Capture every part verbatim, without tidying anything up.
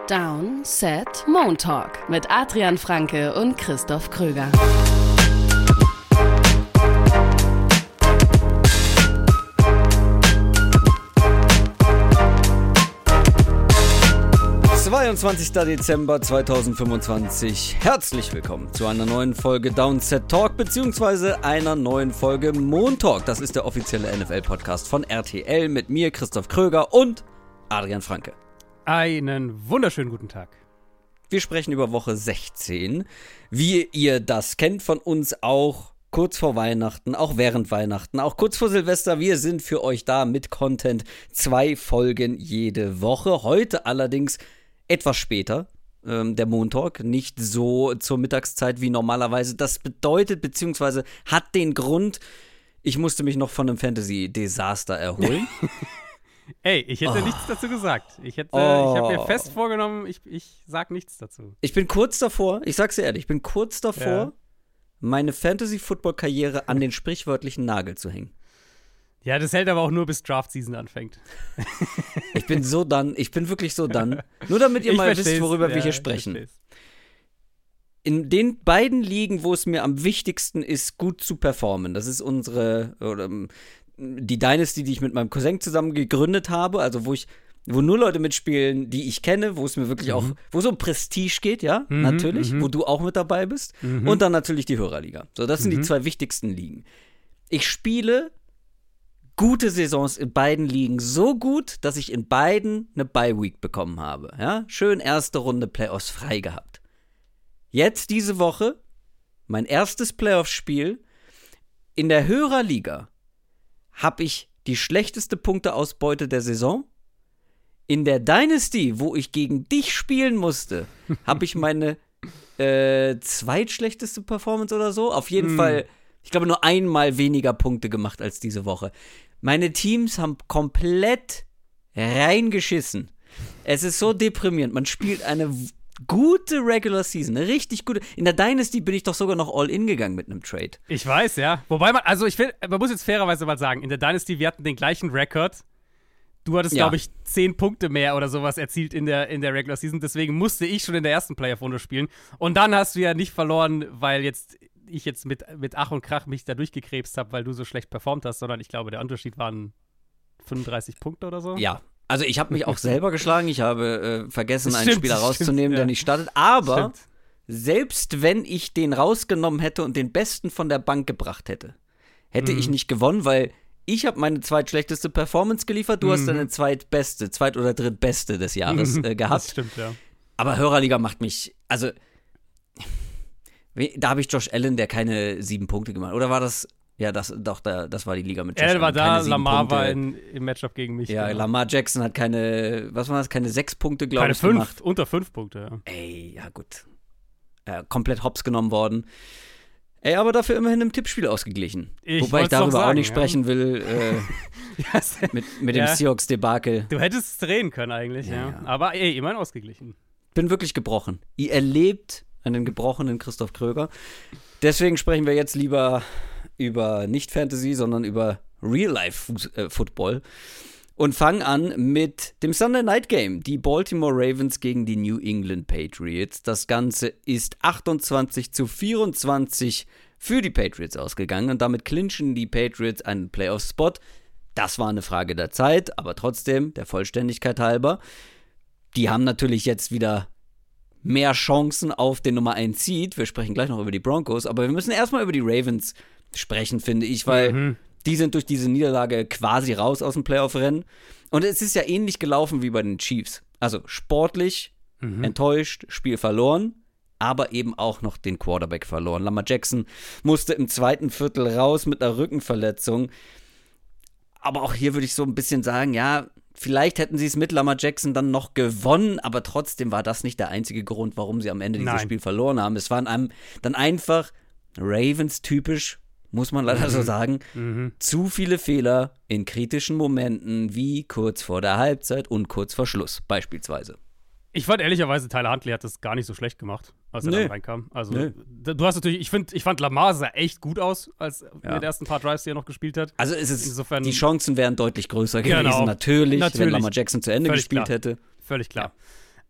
Down, Set, Moon Talk mit Adrian Franke und Christoph Kröger. zweiundzwanzigster Dezember zweitausendfünfundzwanzig. Herzlich willkommen zu einer neuen Folge Down, Set, Talk beziehungsweise einer neuen Folge Moon Talk. Das ist der offizielle N F L-Podcast von R T L mit mir, Christoph Kröger und Adrian Franke. Einen wunderschönen guten Tag. Wir sprechen über Woche sechzehn. Wie ihr das kennt von uns, auch kurz vor Weihnachten, auch während Weihnachten, auch kurz vor Silvester. Wir sind für euch da mit Content. Zwei Folgen jede Woche. Heute allerdings etwas später, ähm, der Moon Talk, nicht so zur Mittagszeit wie normalerweise. Das bedeutet, beziehungsweise hat den Grund, ich musste mich noch von einem Fantasy-Desaster erholen. Ey, ich hätte oh. nichts dazu gesagt. Ich hätte, oh. ich habe mir fest vorgenommen, ich, ich sag nichts dazu. Ich bin kurz davor, ich sag's dir ehrlich, ich bin kurz davor, ja. meine Fantasy-Football-Karriere an den sprichwörtlichen Nagel zu hängen. Ja, das hält aber auch nur bis Draft-Season anfängt. Ich bin so done, ich bin wirklich so done. Nur damit ihr ich mal versteh's. wisst, worüber ja, wir hier sprechen. In den beiden Ligen, wo es mir am wichtigsten ist, gut zu performen, das ist unsere, oder die Dynasty, die ich mit meinem Cousin zusammen gegründet habe, also wo ich, wo nur Leute mitspielen, die ich kenne, wo es mir wirklich mhm. auch, wo es um Prestige geht, ja, mhm, natürlich, mhm. wo du auch mit dabei bist. Mhm. Und dann natürlich die Hörerliga. So, das sind mhm. die zwei wichtigsten Ligen. Ich spiele gute Saisons in beiden Ligen so gut, dass ich in beiden eine Bye-Week bekommen habe. Ja? Schön erste Runde Playoffs frei gehabt. Jetzt diese Woche mein erstes Playoff-Spiel. In der Hörerliga habe ich die schlechteste Punkteausbeute der Saison. In der Dynasty, wo ich gegen dich spielen musste, habe ich meine äh, zweitschlechteste Performance oder so. Auf jeden mm. Fall, ich glaube, nur einmal weniger Punkte gemacht als diese Woche. Meine Teams haben komplett reingeschissen. Es ist so deprimierend. Man spielt eine w- gute Regular Season, eine richtig gute. In der Dynasty bin ich doch sogar noch all in gegangen mit einem Trade. Ich weiß, ja. Wobei man, also ich will, man muss jetzt fairerweise mal sagen, in der Dynasty, wir hatten den gleichen Rekord. Du hattest, ja. glaube ich, zehn Punkte mehr oder sowas erzielt in der, in der Regular Season. Deswegen musste ich schon in der ersten Playoff-Runde spielen. Und dann hast du ja nicht verloren, weil jetzt ich jetzt mit, mit Ach und Krach mich da durchgekrebst habe, weil du so schlecht performt hast, sondern ich glaube, der Unterschied waren fünfunddreißig Punkte oder so. Ja, also ich habe mich auch selber geschlagen. Ich habe äh, vergessen, das einen stimmt, Spieler rauszunehmen, stimmt, ja. der nicht startet. Aber Stimmt. selbst wenn ich den rausgenommen hätte und den Besten von der Bank gebracht hätte, hätte mhm. ich nicht gewonnen, weil ich habe meine zweitschlechteste Performance geliefert, du mhm. hast deine zweitbeste, zweit- oder drittbeste des Jahres mhm. äh, gehabt. Das stimmt, ja. Aber Hörerliga macht mich, also da habe ich Josh Allen, der keine sieben Punkte gemacht hat. Oder war das, ja, das, doch, da, das war die Liga mit Josh Allen. Er war da, Lamar Punkte. war in, im Matchup gegen mich. Ja, genau. Lamar Jackson hat keine, was war das, keine sechs Punkte, glaube ich, fünf, gemacht. Unter fünf Punkte, ja. Ey, ja gut. Äh, komplett hops genommen worden. Ey, aber dafür immerhin im Tippspiel ausgeglichen. Ich Wobei ich darüber sagen, auch nicht ja. sprechen will, äh, ja, mit, mit dem ja. Seahawks-Debakel. Du hättest es drehen können eigentlich, ja. Ja, ja. ja. Aber ey, immerhin ausgeglichen. Bin wirklich gebrochen. Ihr erlebt einen gebrochenen Christoph Kröger. Deswegen sprechen wir jetzt lieber über nicht Fantasy, sondern über Real-Life-Football und fangen an mit dem Sunday Night Game. Die Baltimore Ravens gegen die New England Patriots. Das Ganze ist achtundzwanzig zu vierundzwanzig für die Patriots ausgegangen und damit clinchen die Patriots einen Playoff-Spot. Das war eine Frage der Zeit, aber trotzdem, der Vollständigkeit halber, die haben natürlich jetzt wieder mehr Chancen auf den Nummer eins Seed. Wir sprechen gleich noch über die Broncos, aber wir müssen erstmal über die Ravens sprechen, finde ich, weil mhm. die sind durch diese Niederlage quasi raus aus dem Playoff-Rennen. Und es ist ja ähnlich gelaufen wie bei den Chiefs. Also sportlich mhm. enttäuscht, Spiel verloren, aber eben auch noch den Quarterback verloren. Lamar Jackson musste im zweiten Viertel raus mit einer Rückenverletzung. Aber auch hier würde ich so ein bisschen sagen, ja, vielleicht hätten sie es mit Lamar Jackson dann noch gewonnen, aber trotzdem war das nicht der einzige Grund, warum sie am Ende dieses Nein. Spiel verloren haben. Es waren einem dann einfach Ravens-typisch, muss man leider mhm. so sagen, mhm. zu viele Fehler in kritischen Momenten, wie kurz vor der Halbzeit und kurz vor Schluss beispielsweise. Ich fand ehrlicherweise, Tyler Huntley hat das gar nicht so schlecht gemacht, als er nee. dann reinkam. Also, nee. du hast natürlich, ich, find, ich fand Lamar sah echt gut aus, als ja. in den ersten paar Drives, die er noch gespielt hat. Also es ist, Insofern, die Chancen wären deutlich größer gewesen, genau, natürlich, natürlich, wenn Lamar Jackson zu Ende völlig gespielt klar. hätte. Völlig klar.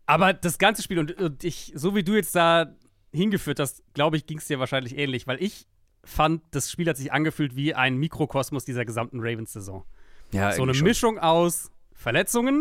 Aber das ganze Spiel, und, und ich, so wie du jetzt da hingeführt hast, glaube ich, ging es dir wahrscheinlich ähnlich, weil ich fand, das Spiel hat sich angefühlt wie ein Mikrokosmos dieser gesamten Ravens-Saison. Ja, so eine schon. Mischung aus Verletzungen,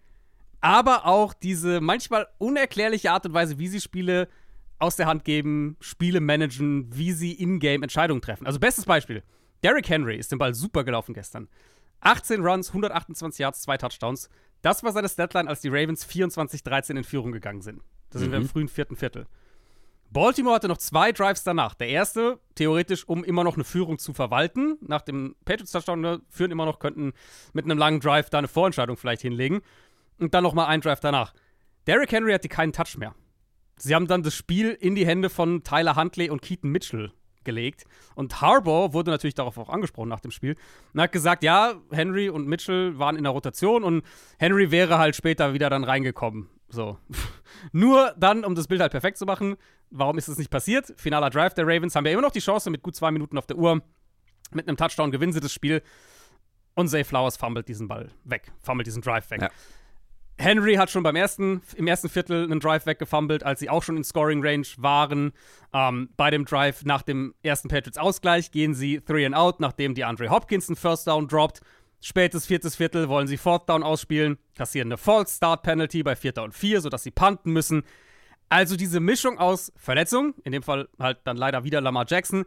aber auch diese manchmal unerklärliche Art und Weise, wie sie Spiele aus der Hand geben, Spiele managen, wie sie in-game Entscheidungen treffen. Also bestes Beispiel, Derrick Henry ist den Ball super gelaufen gestern. achtzehn Runs, hundertachtundzwanzig Yards, zwei Touchdowns. Das war seine Statline, als die Ravens vierundzwanzig dreizehn in Führung gegangen sind. Da sind mhm. wir im frühen vierten Viertel. Baltimore hatte noch zwei Drives danach. Der erste, theoretisch, um immer noch eine Führung zu verwalten. Nach dem Patriots-Touchdown ne, führen immer noch, könnten mit einem langen Drive da eine Vorentscheidung vielleicht hinlegen. Und dann noch mal ein Drive danach. Derrick Henry hatte keinen Touch mehr. Sie haben dann das Spiel in die Hände von Tyler Huntley und Keaton Mitchell gelegt. Und Harbaugh wurde natürlich darauf auch angesprochen nach dem Spiel und hat gesagt, ja, Henry und Mitchell waren in der Rotation und Henry wäre halt später wieder dann reingekommen. So. Nur dann, um das Bild halt perfekt zu machen, warum ist es nicht passiert? Finaler Drive der Ravens, haben wir immer noch die Chance mit gut zwei Minuten auf der Uhr. Mit einem Touchdown gewinnen sie das Spiel und Zay Flowers fummelt diesen Ball weg, fummelt diesen Drive weg. Ja. Henry hat schon beim ersten, im ersten Viertel einen Drive weggefummelt, als sie auch schon in Scoring-Range waren. Ähm, bei dem Drive nach dem ersten Patriots-Ausgleich gehen sie Three and Out, nachdem die Andre Hopkins einen First Down droppt. Spätes viertes Viertel wollen sie Fourth Down ausspielen, kassieren eine False Start Penalty bei Vierter und Vier, sodass sie punten müssen. Also diese Mischung aus Verletzung, in dem Fall halt dann leider wieder Lamar Jackson,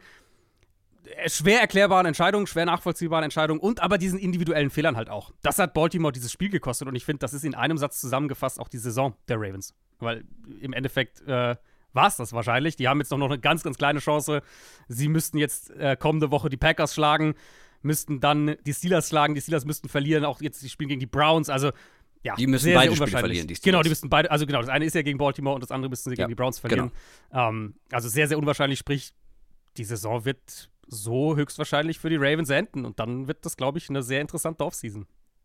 schwer erklärbaren Entscheidungen, schwer nachvollziehbaren Entscheidungen und aber diesen individuellen Fehlern halt auch. Das hat Baltimore dieses Spiel gekostet und ich finde, das ist in einem Satz zusammengefasst auch die Saison der Ravens. Weil im Endeffekt äh, war es das wahrscheinlich. Die haben jetzt noch eine ganz, ganz kleine Chance. Sie müssten jetzt äh, kommende Woche die Packers schlagen, müssten dann die Steelers schlagen, die Steelers müssten verlieren, auch jetzt die spielen gegen die Browns, also ja, die müssen sehr, beide sehr Spiele verlieren, die Steelers. Genau, die müssten beide, also genau, das eine ist ja gegen Baltimore und das andere müssten sie gegen ja, die Browns verlieren. Genau. Ähm, also sehr, sehr unwahrscheinlich, sprich, die Saison wird so höchstwahrscheinlich für die Ravens enden und dann wird das, glaube ich, eine sehr interessante Offseason.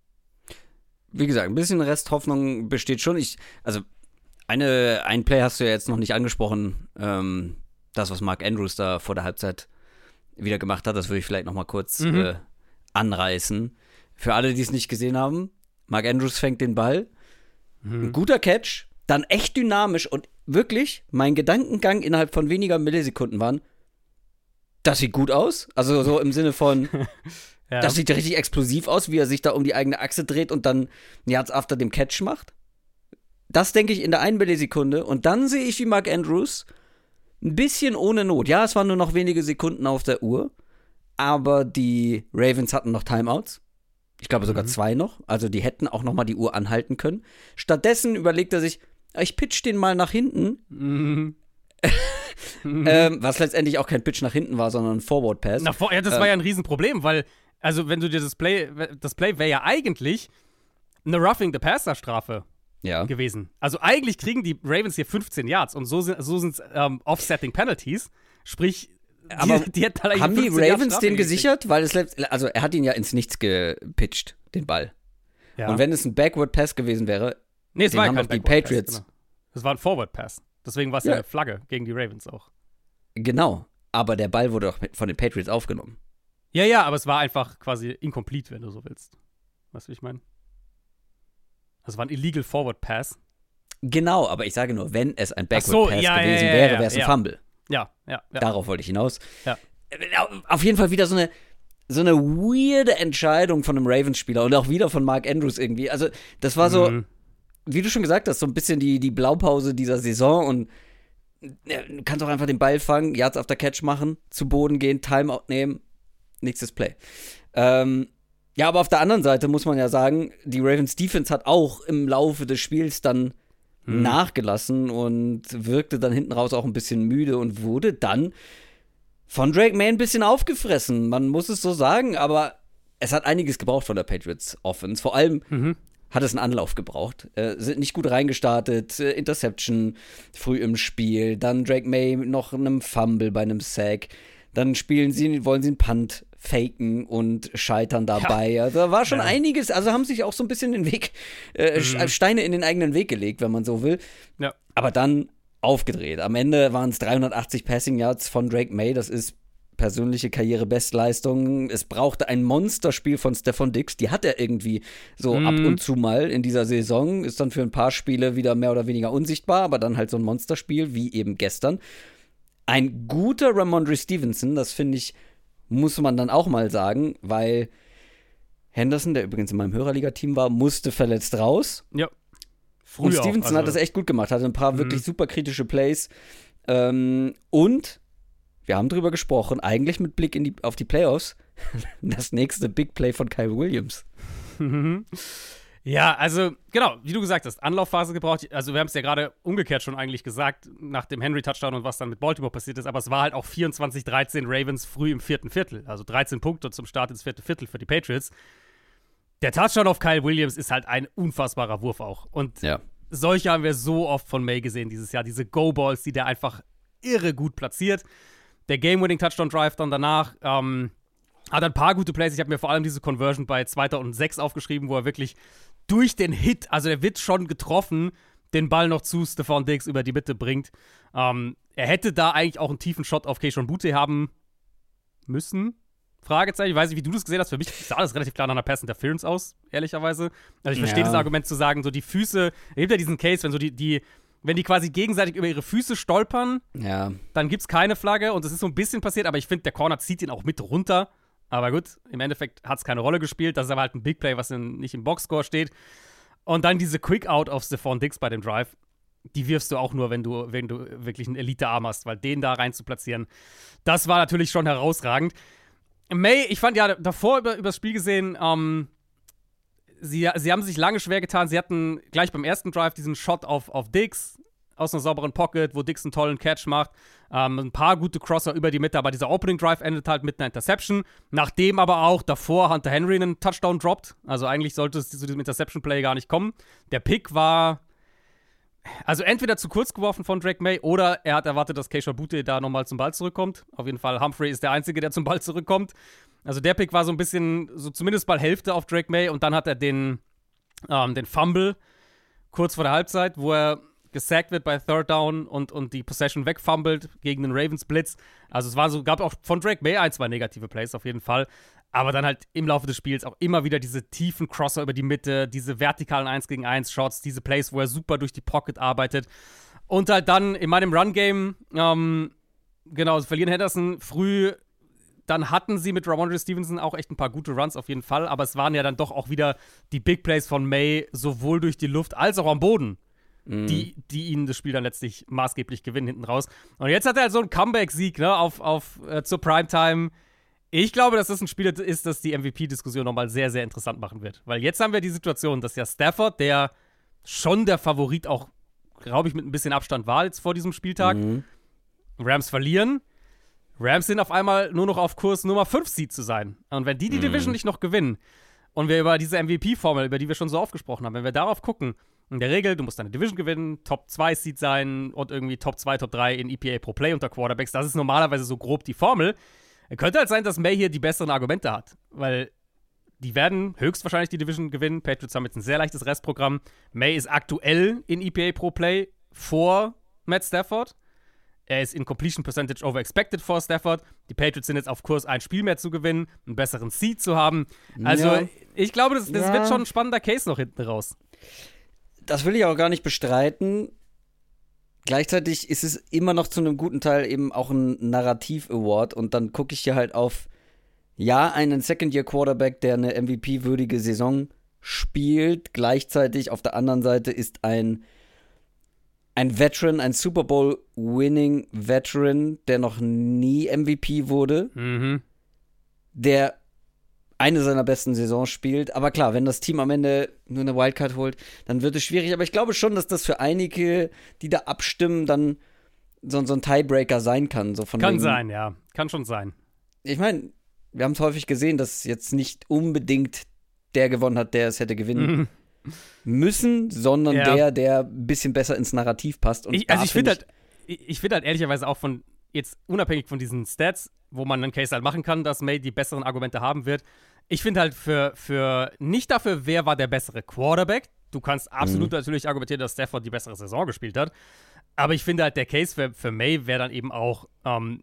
Wie gesagt, ein bisschen Resthoffnung besteht schon. Ich, also eine, ein Play hast du ja jetzt noch nicht angesprochen, ähm, das, was Mark Andrews da vor der Halbzeit wieder gemacht hat, das würde ich vielleicht noch mal kurz mhm. äh, anreißen. Für alle, die es nicht gesehen haben, Mark Andrews fängt den Ball, mhm. ein guter Catch, dann echt dynamisch und wirklich, mein Gedankengang innerhalb von weniger Millisekunden waren, das sieht gut aus, also so im Sinne von, ja. das sieht richtig explosiv aus, wie er sich da um die eigene Achse dreht und dann Yards after dem Catch macht. Das denke ich in der einen Millisekunde und dann sehe ich, wie Mark Andrews ein bisschen ohne Not, ja, es waren nur noch wenige Sekunden auf der Uhr, aber die Ravens hatten noch Timeouts. Ich glaube sogar mhm. zwei noch, also die hätten auch noch mal die Uhr anhalten können. Stattdessen überlegt er sich, ich pitch den mal nach hinten. Mhm. mhm. ähm, was letztendlich auch kein Pitch nach hinten war, sondern ein Forward Pass. Na, ja, das ähm, war ja ein Riesenproblem, weil, also wenn du dir das Play, das Play wäre ja eigentlich eine Roughing the Passer Strafe ja. gewesen. Also eigentlich kriegen die Ravens hier fünfzehn Yards und so sind so sind ähm, Offsetting Penalties, sprich Die, aber die haben die Ravens den gesichert? Weil es, also er hat ihn ja ins Nichts gepitcht, den Ball. Ja. Und wenn es ein Backward Pass gewesen wäre, nee, es den war haben kein doch die Backward Patriots. Pass, genau. Es war ein Forward Pass. Deswegen war es ja. ja eine Flagge gegen die Ravens auch. Genau, aber der Ball wurde doch von den Patriots aufgenommen. Ja, ja, aber es war einfach quasi incomplete, wenn du so willst. Weißt du, wie ich meine? Das war ein illegal Forward Pass. Genau, aber ich sage nur, wenn es ein Backward so, Pass ja, gewesen ja, ja, wäre, ja, wäre es ein ja. Fumble. Ja, ja, ja. Darauf wollte ich hinaus. Ja. Auf jeden Fall wieder so eine, so eine weirde Entscheidung von einem Ravens-Spieler und auch wieder von Mark Andrews irgendwie. Also, das war so, mhm. wie du schon gesagt hast, so ein bisschen die, die Blaupause dieser Saison und du kannst auch einfach den Ball fangen, Yards after Catch machen, zu Boden gehen, Timeout nehmen, nächstes Play. Ähm, ja, aber auf der anderen Seite muss man ja sagen, die Ravens Defense hat auch im Laufe des Spiels dann hm. nachgelassen und wirkte dann hinten raus auch ein bisschen müde und wurde dann von Drake May ein bisschen aufgefressen. Man muss es so sagen, aber es hat einiges gebraucht von der Patriots Offense. Vor allem mhm. hat es einen Anlauf gebraucht. Äh, sind nicht gut reingestartet, äh, Interception früh im Spiel, dann Drake May noch einem Fumble bei einem Sack. Dann spielen sie, wollen sie einen Punt faken und scheitern dabei. Ja. Also da war schon ja. einiges, also haben sich auch so ein bisschen den Weg, äh, mhm. Steine in den eigenen Weg gelegt, wenn man so will. Ja. Aber dann aufgedreht. Am Ende waren es dreihundertachtzig Passing Yards von Drake May. Das ist persönliche Karrierebestleistung. Es brauchte ein Monsterspiel von Stefon Diggs. Die hat er irgendwie so mm. ab und zu mal in dieser Saison. Ist dann für ein paar Spiele wieder mehr oder weniger unsichtbar, aber dann halt so ein Monsterspiel, wie eben gestern. Ein guter Ramondre Stevenson, das finde ich, muss man dann auch mal sagen, weil Henderson, der übrigens in meinem Hörerliga-Team war, musste verletzt raus. Ja. Früher und Stevenson auch, also hat das echt gut gemacht, hatte ein paar mm. wirklich super kritische Plays. Ähm, und wir haben drüber gesprochen, eigentlich mit Blick in die, auf die Playoffs, das nächste Big Play von Kyle Williams. Ja, also genau, wie du gesagt hast, Anlaufphase gebraucht. Also wir haben es ja gerade umgekehrt schon eigentlich gesagt, nach dem Henry-Touchdown und was dann mit Baltimore passiert ist, aber es war halt auch vierundzwanzig dreizehn Ravens früh im vierten Viertel. Also dreizehn Punkte zum Start ins vierte Viertel für die Patriots. Der Touchdown auf Kyle Williams ist halt ein unfassbarer Wurf auch. Und ja. solche haben wir so oft von May gesehen dieses Jahr. Diese Go-Balls, die der einfach irre gut platziert. Der Game-Winning-Touchdown-Drive dann danach ähm, hat ein paar gute Plays. Ich habe mir vor allem diese Conversion bei zweiter und sechs aufgeschrieben, wo er wirklich durch den Hit, also der wird schon getroffen, den Ball noch zu Stefon Diggs über die Mitte bringt. Ähm, er hätte da eigentlich auch einen tiefen Shot auf Kayshon Boutte haben müssen. Fragezeichen. Ich weiß nicht, wie du das gesehen hast. Für mich sah das relativ klar nach einer Pass-Interference aus, ehrlicherweise. Also ich verstehe ja. das Argument zu sagen, so die Füße, es gibt ja diesen Case, wenn so die, die wenn die quasi gegenseitig über ihre Füße stolpern, ja. dann gibt's keine Flagge und es ist so ein bisschen passiert, aber ich finde, der Corner zieht ihn auch mit runter. Aber gut, im Endeffekt hat es keine Rolle gespielt. Das ist aber halt ein Big Play, was in, nicht im Boxscore steht. Und dann diese Quick-Out auf Stefon Diggs bei dem Drive, die wirfst du auch nur, wenn du, wenn du wirklich einen Elite-Arm hast, weil den da rein zu platzieren, das war natürlich schon herausragend. May, ich fand ja davor über, über das Spiel gesehen, ähm, sie, sie haben sich lange schwer getan. Sie hatten gleich beim ersten Drive diesen Shot auf, auf Diggs aus einer sauberen Pocket, wo Diggs einen tollen Catch macht. Ähm, ein paar gute Crosser über die Mitte, aber dieser Opening Drive endet halt mit einer Interception. Nachdem aber auch davor Hunter Henry einen Touchdown droppt. Also eigentlich sollte es zu diesem Interception-Play gar nicht kommen. Der Pick war also entweder zu kurz geworfen von Drake May oder er hat erwartet, dass Kayshon Boutte da nochmal zum Ball zurückkommt. Auf jeden Fall, Humphrey ist der Einzige, der zum Ball zurückkommt. Also der Pick war so ein bisschen, so zumindest mal Hälfte auf Drake May und dann hat er den, ähm, den Fumble kurz vor der Halbzeit, wo er gesackt wird bei Third Down und, und die Possession wegfummelt gegen den Ravens Blitz. Also es war so, gab auch von Drake May ein, zwei negative Plays auf jeden Fall. Aber dann halt im Laufe des Spiels auch immer wieder diese tiefen Crosser über die Mitte, diese vertikalen eins gegen eins Shots, diese Plays, wo er super durch die Pocket arbeitet. Und halt dann in meinem Run-Game, ähm, genau, verlieren Henderson früh. Dann hatten sie mit Ramondre Stevenson auch echt ein paar gute Runs auf jeden Fall. Aber es waren ja dann doch auch wieder die Big Plays von May, sowohl durch die Luft als auch am Boden. Mhm. Die, die ihnen das Spiel dann letztlich maßgeblich gewinnen hinten raus. Und jetzt hat er halt so einen Comeback-Sieg, ne, auf, auf, äh, zur Primetime. Ich glaube, dass das ein Spiel ist, das die M V P-Diskussion nochmal sehr, sehr interessant machen wird. Weil jetzt haben wir die Situation, dass ja Stafford, der schon der Favorit auch, glaube ich, mit ein bisschen Abstand war jetzt vor diesem Spieltag, mhm. Rams verlieren. Rams sind auf einmal nur noch auf Kurs Nummer fünf Seed zu sein. Und wenn die die mhm. Division nicht noch gewinnen und wir über diese M V P-Formel, über die wir schon so oft gesprochen haben, wenn wir darauf gucken, in der Regel, du musst deine Division gewinnen, Top zwei Seed sein und irgendwie Top zwei, Top drei in E P A pro Play unter Quarterbacks. Das ist normalerweise so grob die Formel. Könnte halt sein, dass May hier die besseren Argumente hat, weil die werden höchstwahrscheinlich die Division gewinnen. Patriots haben jetzt ein sehr leichtes Restprogramm. May ist aktuell in E P A pro Play vor Matt Stafford. Er ist in Completion Percentage over expected vor Stafford. Die Patriots sind jetzt auf Kurs, ein Spiel mehr zu gewinnen, einen besseren Seed zu haben. Also ja. ich glaube, das, das ja. wird schon ein spannender Case noch hinten raus. Das will ich auch gar nicht bestreiten. Gleichzeitig ist es immer noch zu einem guten Teil eben auch ein Narrativ-Award und dann gucke ich hier halt auf, ja, einen Second-Year-Quarterback, der eine M V P-würdige Saison spielt. Gleichzeitig auf der anderen Seite ist ein, ein Veteran, ein Super Bowl-Winning-Veteran, der noch nie M V P wurde, mhm. der eine seiner besten Saisons spielt. Aber klar, wenn das Team am Ende nur eine Wildcard holt, dann wird es schwierig. Aber ich glaube schon, dass das für einige, die da abstimmen, dann so, so ein Tiebreaker sein kann. So von kann wegen, sein, ja. Kann schon sein. Ich meine, wir haben es häufig gesehen, dass jetzt nicht unbedingt der gewonnen hat, der es hätte gewinnen mhm. müssen, sondern ja. der, der ein bisschen besser ins Narrativ passt. Und ich, also ich finde halt, ich finde halt ehrlicherweise auch von jetzt unabhängig von diesen Stats, wo man einen Case halt machen kann, dass May die besseren Argumente haben wird. Ich finde halt für, für nicht dafür, wer war der bessere Quarterback. Du kannst absolut mhm. natürlich argumentieren, dass Stafford die bessere Saison gespielt hat. Aber ich finde halt, der Case für, für May wäre dann eben auch, ähm,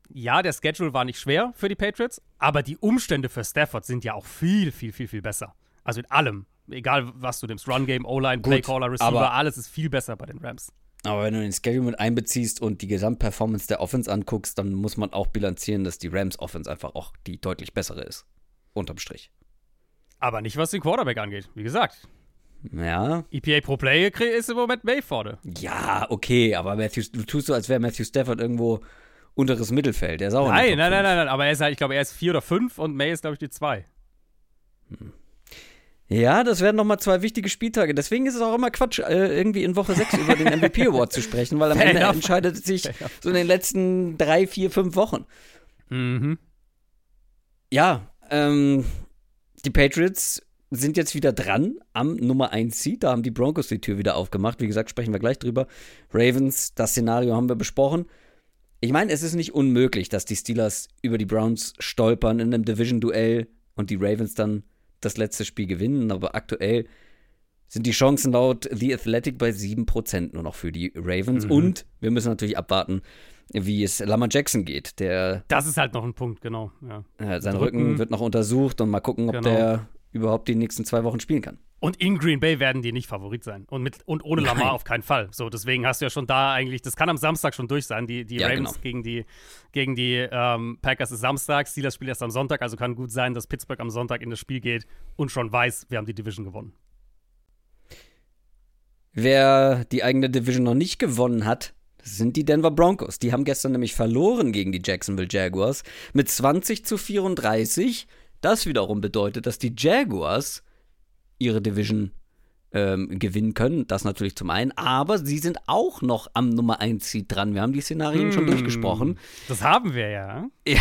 ja, der Schedule war nicht schwer für die Patriots, aber die Umstände für Stafford sind ja auch viel, viel, viel, viel besser. Also in allem. Egal, was du nimmst. Run-Game, O-Line, Playcaller, Receiver, alles ist viel besser bei den Rams. Aber wenn du den Schedule mit einbeziehst und die Gesamtperformance der Offense anguckst, dann muss man auch bilanzieren, dass die Rams-Offense einfach auch die deutlich bessere ist. Unterm Strich. Aber nicht, was den Quarterback angeht. Wie gesagt. Ja. E P A pro Play ist im Moment May vorne. Ja, okay, aber Matthew, du tust so, als wäre Matthew Stafford irgendwo unteres Mittelfeld. Der ist auch Nein, nein, nein, nein, nein, aber er ist halt, ich glaube, er ist vier oder fünf und May ist, glaube ich, die zwei. Hm. Ja, das werden nochmal zwei wichtige Spieltage. Deswegen ist es auch immer Quatsch, äh, irgendwie in Woche sechs über den M V P Award zu sprechen, weil am Ende entscheidet es sich so in den letzten drei, vier, fünf Wochen. Mhm. Ja, ähm, die Patriots sind jetzt wieder dran am Nummer eins Seed. Da haben die Broncos die Tür wieder aufgemacht. Wie gesagt, sprechen wir gleich drüber. Ravens, das Szenario haben wir besprochen. Ich meine, es ist nicht unmöglich, dass die Steelers über die Browns stolpern in einem Division-Duell und die Ravens dann das letzte Spiel gewinnen, aber aktuell sind die Chancen laut The Athletic bei sieben Prozent nur noch für die Ravens. Mhm. Und wir müssen natürlich abwarten, wie es Lamar Jackson geht. Der, das ist halt noch ein Punkt, genau. Ja. Äh, sein Rücken. Rücken wird noch untersucht und mal gucken, ob genau. der überhaupt die nächsten zwei Wochen spielen kann. Und in Green Bay werden die nicht Favorit sein. Und, mit, und ohne Lamar Nein. auf keinen Fall. So, deswegen hast du ja schon da eigentlich, das kann am Samstag schon durch sein. Die, die ja, Ravens genau. gegen die, gegen die ähm, Packers ist Samstag, Steelers spielt erst am Sonntag, also kann gut sein, dass Pittsburgh am Sonntag in das Spiel geht und schon weiß, wir haben die Division gewonnen. Wer die eigene Division noch nicht gewonnen hat, das sind die Denver Broncos. Die haben gestern nämlich verloren gegen die Jacksonville Jaguars mit zwanzig zu vierunddreißig. Das wiederum bedeutet, dass die Jaguars ihre Division ähm, gewinnen können. Das natürlich zum einen. Aber sie sind auch noch am Nummer eins Seed dran. Wir haben die Szenarien hm, schon durchgesprochen. Das haben wir ja. ja.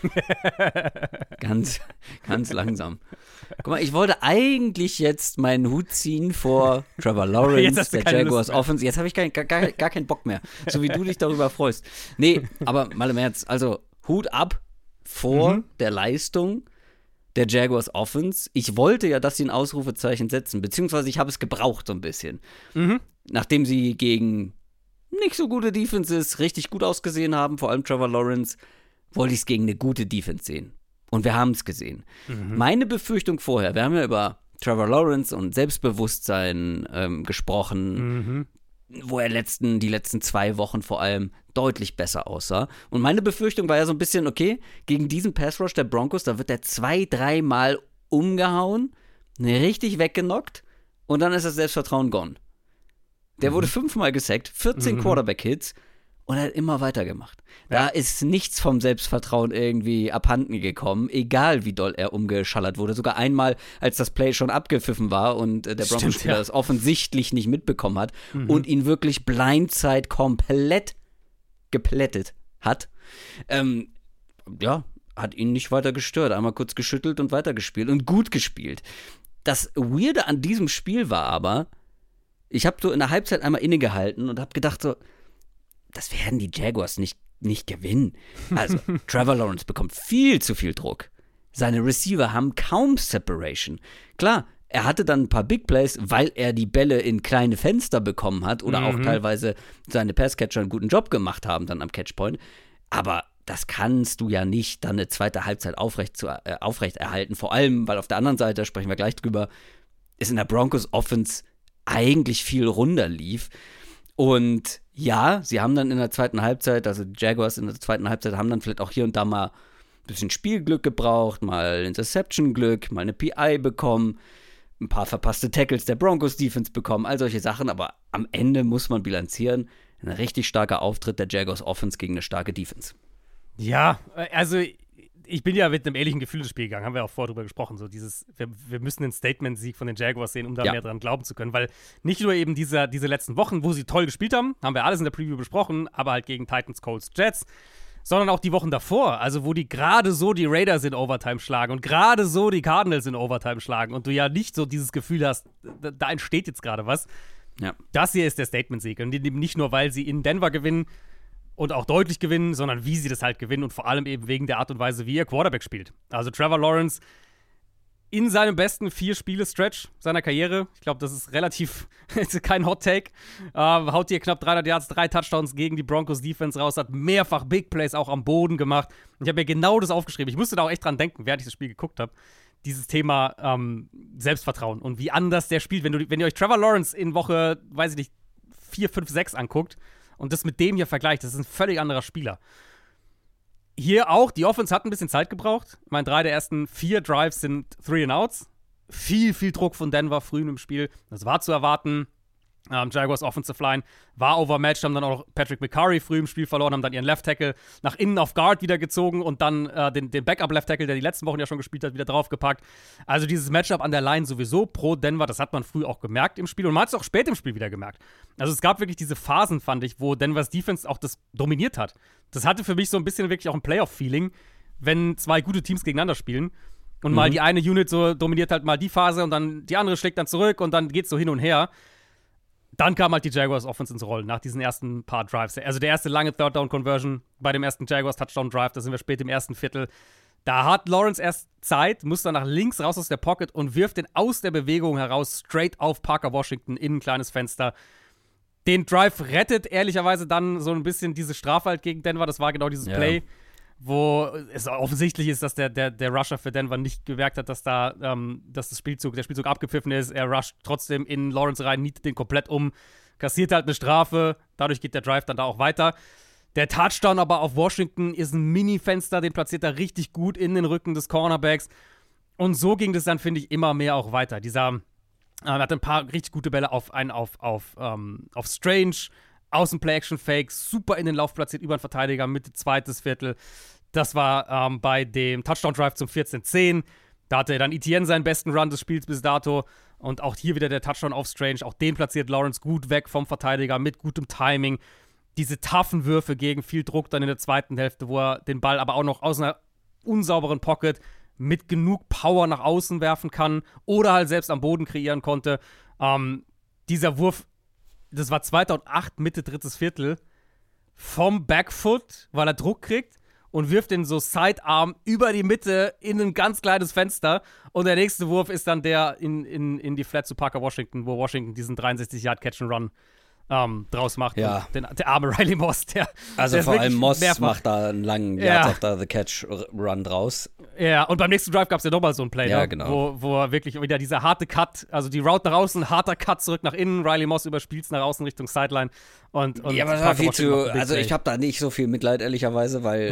ganz, ganz langsam. Guck mal, ich wollte eigentlich jetzt meinen Hut ziehen vor Trevor Lawrence, der Jaguars Offense. Jetzt habe ich gar, gar, gar keinen Bock mehr. So wie du dich darüber freust. Nee, aber mal im Ernst. Also Hut ab vor mhm. der Leistung der Jaguars Offense. Ich wollte ja, dass sie ein Ausrufezeichen setzen, beziehungsweise ich habe es gebraucht so ein bisschen. Mhm. Nachdem sie gegen nicht so gute Defenses richtig gut ausgesehen haben, vor allem Trevor Lawrence, wollte ich es gegen eine gute Defense sehen. Und wir haben es gesehen. Mhm. Meine Befürchtung vorher, wir haben ja über Trevor Lawrence und Selbstbewusstsein ähm, gesprochen, mhm. wo er letzten, die letzten zwei Wochen vor allem deutlich besser aussah. Und meine Befürchtung war ja so ein bisschen, okay, gegen diesen Pass-Rush der Broncos, da wird er zwei, dreimal umgehauen, richtig weggenockt und dann ist das Selbstvertrauen gone. Der mhm. wurde fünfmal gesackt, vierzehn mhm. Quarterback-Hits und er hat immer weitergemacht. Ja. Da ist nichts vom Selbstvertrauen irgendwie abhanden gekommen, egal wie doll er umgeschallert wurde. Sogar einmal, als das Play schon abgepfiffen war und äh, der Broncos-Spieler ja. das offensichtlich nicht mitbekommen hat mhm. und ihn wirklich Blindside komplett geplättet hat. Ähm, ja, hat ihn nicht weiter gestört. Einmal kurz geschüttelt und weitergespielt und gut gespielt. Das Weirde an diesem Spiel war aber, ich habe so in der Halbzeit einmal innegehalten und habe gedacht so, das werden die Jaguars nicht, nicht gewinnen. Also, Trevor Lawrence bekommt viel zu viel Druck. Seine Receiver haben kaum Separation. Klar, er hatte dann ein paar Big Plays, weil er die Bälle in kleine Fenster bekommen hat oder mhm. auch teilweise seine Passcatcher einen guten Job gemacht haben dann am Catchpoint. Aber das kannst du ja nicht dann eine zweite Halbzeit aufrecht, zu, äh, aufrecht erhalten. Vor allem, weil auf der anderen Seite, sprechen wir gleich drüber, ist in der Broncos Offense eigentlich viel runder lief. Und ja, sie haben dann in der zweiten Halbzeit, also die Jaguars in der zweiten Halbzeit haben dann vielleicht auch hier und da mal ein bisschen Spielglück gebraucht, mal Interception-Glück, mal eine P I bekommen, ein paar verpasste Tackles der Broncos-Defense bekommen, all solche Sachen, aber am Ende muss man bilanzieren, ein richtig starker Auftritt der Jaguars Offense gegen eine starke Defense. Ja, also ich bin ja mit einem ehrlichen Gefühl ins Spiel gegangen, haben wir auch vorher drüber gesprochen, so dieses, wir, wir müssen einen Statement-Sieg von den Jaguars sehen, um da ja. mehr dran glauben zu können, weil nicht nur eben diese, diese letzten Wochen, wo sie toll gespielt haben, haben wir alles in der Preview besprochen, aber halt gegen Titans, Colts, Jets, sondern auch die Wochen davor, also wo die gerade so die Raiders in Overtime schlagen und gerade so die Cardinals in Overtime schlagen und du ja nicht so dieses Gefühl hast, da, da entsteht jetzt gerade was. Ja. Das hier ist der Statement-Sieg und nicht nur, weil sie in Denver gewinnen und auch deutlich gewinnen, sondern wie sie das halt gewinnen und vor allem eben wegen der Art und Weise, wie ihr Quarterback spielt. Also Trevor Lawrence in seinem besten Vier-Spiele-Stretch seiner Karriere. Ich glaube, das ist relativ, kein Hot-Take. Äh, haut hier knapp dreihundert Yards, drei Touchdowns gegen die Broncos-Defense raus, hat mehrfach Big Plays auch am Boden gemacht. Und ich habe mir genau das aufgeschrieben. Ich musste da auch echt dran denken, während ich das Spiel geguckt habe. Dieses Thema ähm, Selbstvertrauen und wie anders der spielt. Wenn, du, wenn ihr euch Trevor Lawrence in Woche, weiß ich nicht, vier, fünf, sechs anguckt und das mit dem hier vergleicht, das ist ein völlig anderer Spieler. Hier auch, die Offense hat ein bisschen Zeit gebraucht. Ich meine, drei der ersten vier Drives sind Three and Outs. Viel, viel Druck von Denver früh im Spiel. Das war zu erwarten. Ähm, Jaguars Offensive Line war overmatched, haben dann auch noch Patrick McCurry früh im Spiel verloren, haben dann ihren Left Tackle nach innen auf Guard wieder gezogen und dann äh, den, den Backup Left Tackle, der die letzten Wochen ja schon gespielt hat, wieder draufgepackt. Also dieses Matchup an der Line sowieso pro Denver, das hat man früh auch gemerkt im Spiel und man hat es auch spät im Spiel wieder gemerkt. Also es gab wirklich diese Phasen, fand ich, wo Denvers Defense auch das dominiert hat. Das hatte für mich so ein bisschen wirklich auch ein Playoff-Feeling, wenn zwei gute Teams gegeneinander spielen und mhm. mal die eine Unit so dominiert halt mal die Phase und dann die andere schlägt dann zurück und dann geht's so hin und her. Dann kam halt die Jaguars Offense ins Rollen nach diesen ersten paar Drives. Also der erste lange Third-Down-Conversion bei dem ersten Jaguars Touchdown-Drive, da sind wir spät im ersten Viertel. Da hat Lawrence erst Zeit, muss dann nach links raus aus der Pocket und wirft den aus der Bewegung heraus straight auf Parker Washington in ein kleines Fenster. Den Drive rettet ehrlicherweise dann so ein bisschen diese Strafe halt gegen Denver. Das war genau dieses ja. Play, wo es offensichtlich ist, dass der, der, der Rusher für Denver nicht gemerkt hat, dass da ähm, dass das Spielzug, der Spielzug abgepfiffen ist. Er rusht trotzdem in Lawrence rein, nietet den komplett um, kassiert halt eine Strafe. Dadurch geht der Drive dann da auch weiter. Der Touchdown aber auf Washington ist ein Mini-Fenster, den platziert er richtig gut in den Rücken des Cornerbacks. Und so ging das dann, finde ich, immer mehr auch weiter. Dieser äh, hat ein paar richtig gute Bälle auf einen auf, auf, ähm, auf Strange, Außen-Play-Action-Fake, super in den Lauf platziert über einen Verteidiger, Mitte zweites Viertel. Das war ähm, bei dem Touchdown-Drive zum vierzehn zehn. Da hatte dann Etienne seinen besten Run des Spiels bis dato. Und auch hier wieder der Touchdown auf Strange. Auch den platziert Lawrence gut weg vom Verteidiger mit gutem Timing. Diese toughen Würfe gegen viel Druck dann in der zweiten Hälfte, wo er den Ball aber auch noch aus einer unsauberen Pocket mit genug Power nach außen werfen kann oder halt selbst am Boden kreieren konnte. Ähm, dieser Wurf, das war zweitausendacht, Mitte drittes Viertel, vom Backfoot, weil er Druck kriegt und wirft den so Sidearm über die Mitte in ein ganz kleines Fenster. Und der nächste Wurf ist dann der in, in, in die Flat zu Parker Washington, wo Washington diesen dreiundsechzig Yard Catch-and-Run ähm, draus macht. Ja. Den, der arme Riley Moss, der Also der vor allem Moss mehrfach macht da einen langen ja. Yards after the Catch-Run draus. Ja, und beim nächsten Drive gab es ja nochmal so ein Play, ja, ne? genau. wo, wo er wirklich wieder dieser harte Cut, also die Route nach außen, harter Cut zurück nach innen, Riley Moss überspielt nach außen Richtung Sideline. Und, und ja, aber das war viel zu, also ich habe da nicht so viel Mitleid, ehrlicherweise, weil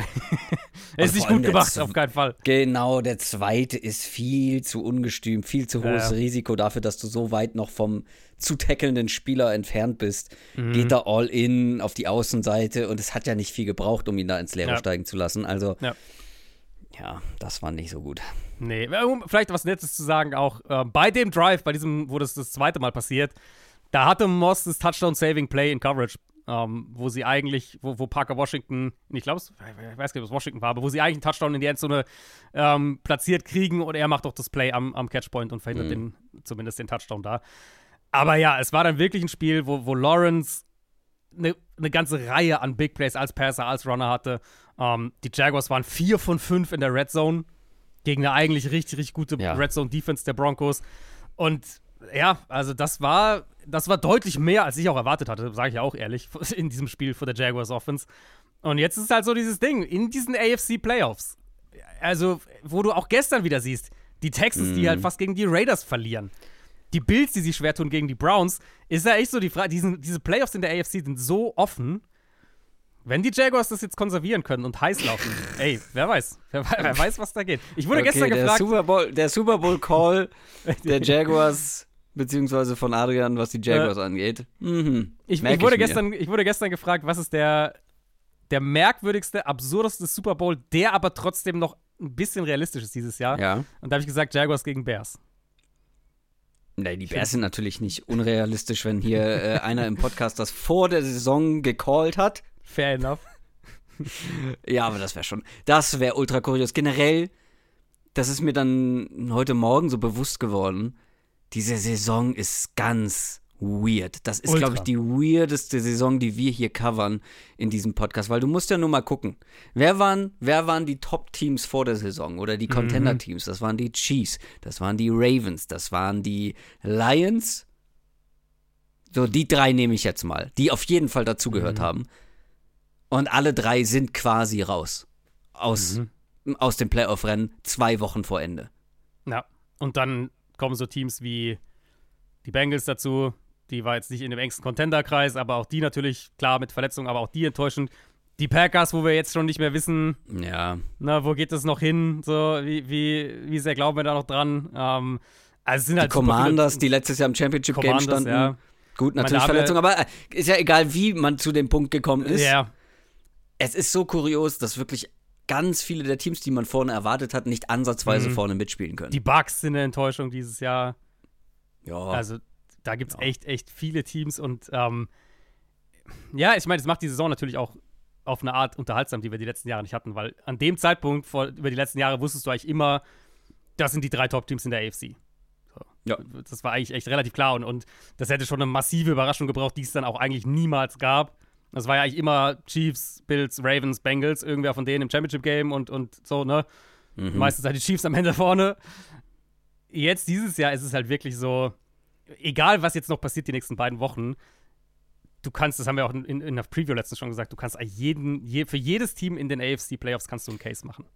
er ist nicht gut gemacht, auf keinen Fall. Genau, der zweite ist viel zu ungestüm, viel zu hohes ja. Risiko dafür, dass du so weit noch vom zu tackelnden Spieler entfernt bist. Mhm. Geht da all in auf die Außenseite und es hat ja nicht viel gebraucht, um ihn da ins Leere ja. steigen zu lassen. Also, ja. ja, das war nicht so gut. Nee, um vielleicht was Nettes zu sagen auch, äh, bei dem Drive, bei diesem, wo das das zweite Mal passiert, da hatte Moss das Touchdown-Saving-Play in Coverage, ähm, wo sie eigentlich, wo, wo Parker Washington, ich glaube, ich weiß gar nicht, ob es Washington war, aber wo sie eigentlich einen Touchdown in die Endzone ähm, platziert kriegen und er macht doch das Play am, am Catchpoint und verhindert mhm. den, zumindest den Touchdown da. Aber ja, es war dann wirklich ein Spiel, wo, wo Lawrence eine ne ganze Reihe an Big Plays als Passer, als Runner hatte. Ähm, die Jaguars waren vier von fünf in der Red Zone gegen eine eigentlich richtig, richtig gute ja. Red Zone Defense der Broncos. Und ja, also das war, das war deutlich mehr, als ich auch erwartet hatte, sage ich ja auch ehrlich, in diesem Spiel für der Jaguars Offense. Und jetzt ist es halt so dieses Ding, in diesen A F C Playoffs, also wo du auch gestern wieder siehst, die Texans, mm. die halt fast gegen die Raiders verlieren. Die Bills, die sich schwer tun gegen die Browns, ist ja echt so die Frage, diesen, diese Playoffs in der A F C sind so offen, wenn die Jaguars das jetzt konservieren können und heiß laufen, ey, wer weiß, wer, wer weiß, was da geht. Ich wurde okay, gestern der gefragt. Super Bowl, der Super Bowl Call der Jaguars, beziehungsweise von Adrian, was die Jaguars äh, angeht. Mhm. Ich, ich, wurde ich, gestern, ich wurde gestern gefragt, was ist der, der merkwürdigste, absurdeste Super Bowl, der aber trotzdem noch ein bisschen realistisch ist dieses Jahr. Ja. Und da habe ich gesagt, Jaguars gegen Bears. Nee, die Bears sind natürlich nicht unrealistisch, wenn hier äh, einer im Podcast das vor der Saison gecallt hat. Fair enough. Ja, aber das wäre schon, das wäre ultra kurios. Generell, das ist mir dann heute Morgen so bewusst geworden, diese Saison ist ganz weird. Das ist, glaube ich, die weirdeste Saison, die wir hier covern in diesem Podcast, weil du musst ja nur mal gucken. Wer waren, wer waren die Top-Teams vor der Saison oder die Contender-Teams? Das waren die Chiefs, das waren die Ravens, das waren die Lions. So, die drei nehme ich jetzt mal, die auf jeden Fall dazugehört mhm. haben. Und alle drei sind quasi raus aus, mhm. aus dem Playoff-Rennen zwei Wochen vor Ende. Ja, und dann kommen so Teams wie die Bengals dazu. Die war jetzt nicht in dem engsten Contender-Kreis, aber auch die natürlich, klar, mit Verletzungen, aber auch die enttäuschend. Die Packers, wo wir jetzt schon nicht mehr wissen, ja. na, wo geht es noch hin? So, wie, wie, wie sehr glauben wir da noch dran? Ähm, also es sind die halt Commanders, die letztes Jahr im Championship-Game standen. Ja. Gut, natürlich Verletzungen, aber ist ja egal, wie man zu dem Punkt gekommen ist. Ja. Es ist so kurios, dass wirklich ganz viele der Teams, die man vorne erwartet hat, nicht ansatzweise mhm. vorne mitspielen können. Die Bucks sind eine Enttäuschung dieses Jahr. Ja. Also da gibt es ja. echt, echt viele Teams und ähm, ja, ich meine, es macht die Saison natürlich auch auf eine Art unterhaltsam, die wir die letzten Jahre nicht hatten, weil an dem Zeitpunkt, vor, über die letzten Jahre, wusstest du eigentlich immer, das sind die drei Top-Teams in der A F C. So. Ja. Das war eigentlich echt relativ klar und, und das hätte schon eine massive Überraschung gebraucht, die es dann auch eigentlich niemals gab. Das war ja eigentlich immer Chiefs, Bills, Ravens, Bengals, irgendwer von denen im Championship-Game und, und so, ne? Mhm. Meistens halt die Chiefs am Ende vorne. Jetzt, dieses Jahr, ist es halt wirklich so, egal was jetzt noch passiert die nächsten beiden Wochen, du kannst, das haben wir auch in, in der Preview letztens schon gesagt, du kannst jeden, je, für jedes Team in den A F C-Playoffs kannst du einen Case machen.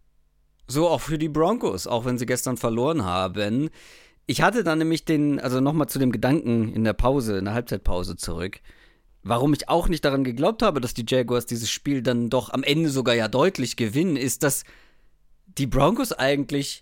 So auch für die Broncos, auch wenn sie gestern verloren haben. Ich hatte dann nämlich den, also nochmal zu dem Gedanken in der Pause, in der Halbzeitpause zurück, warum ich auch nicht daran geglaubt habe, dass die Jaguars dieses Spiel dann doch am Ende sogar ja deutlich gewinnen, ist, dass die Broncos eigentlich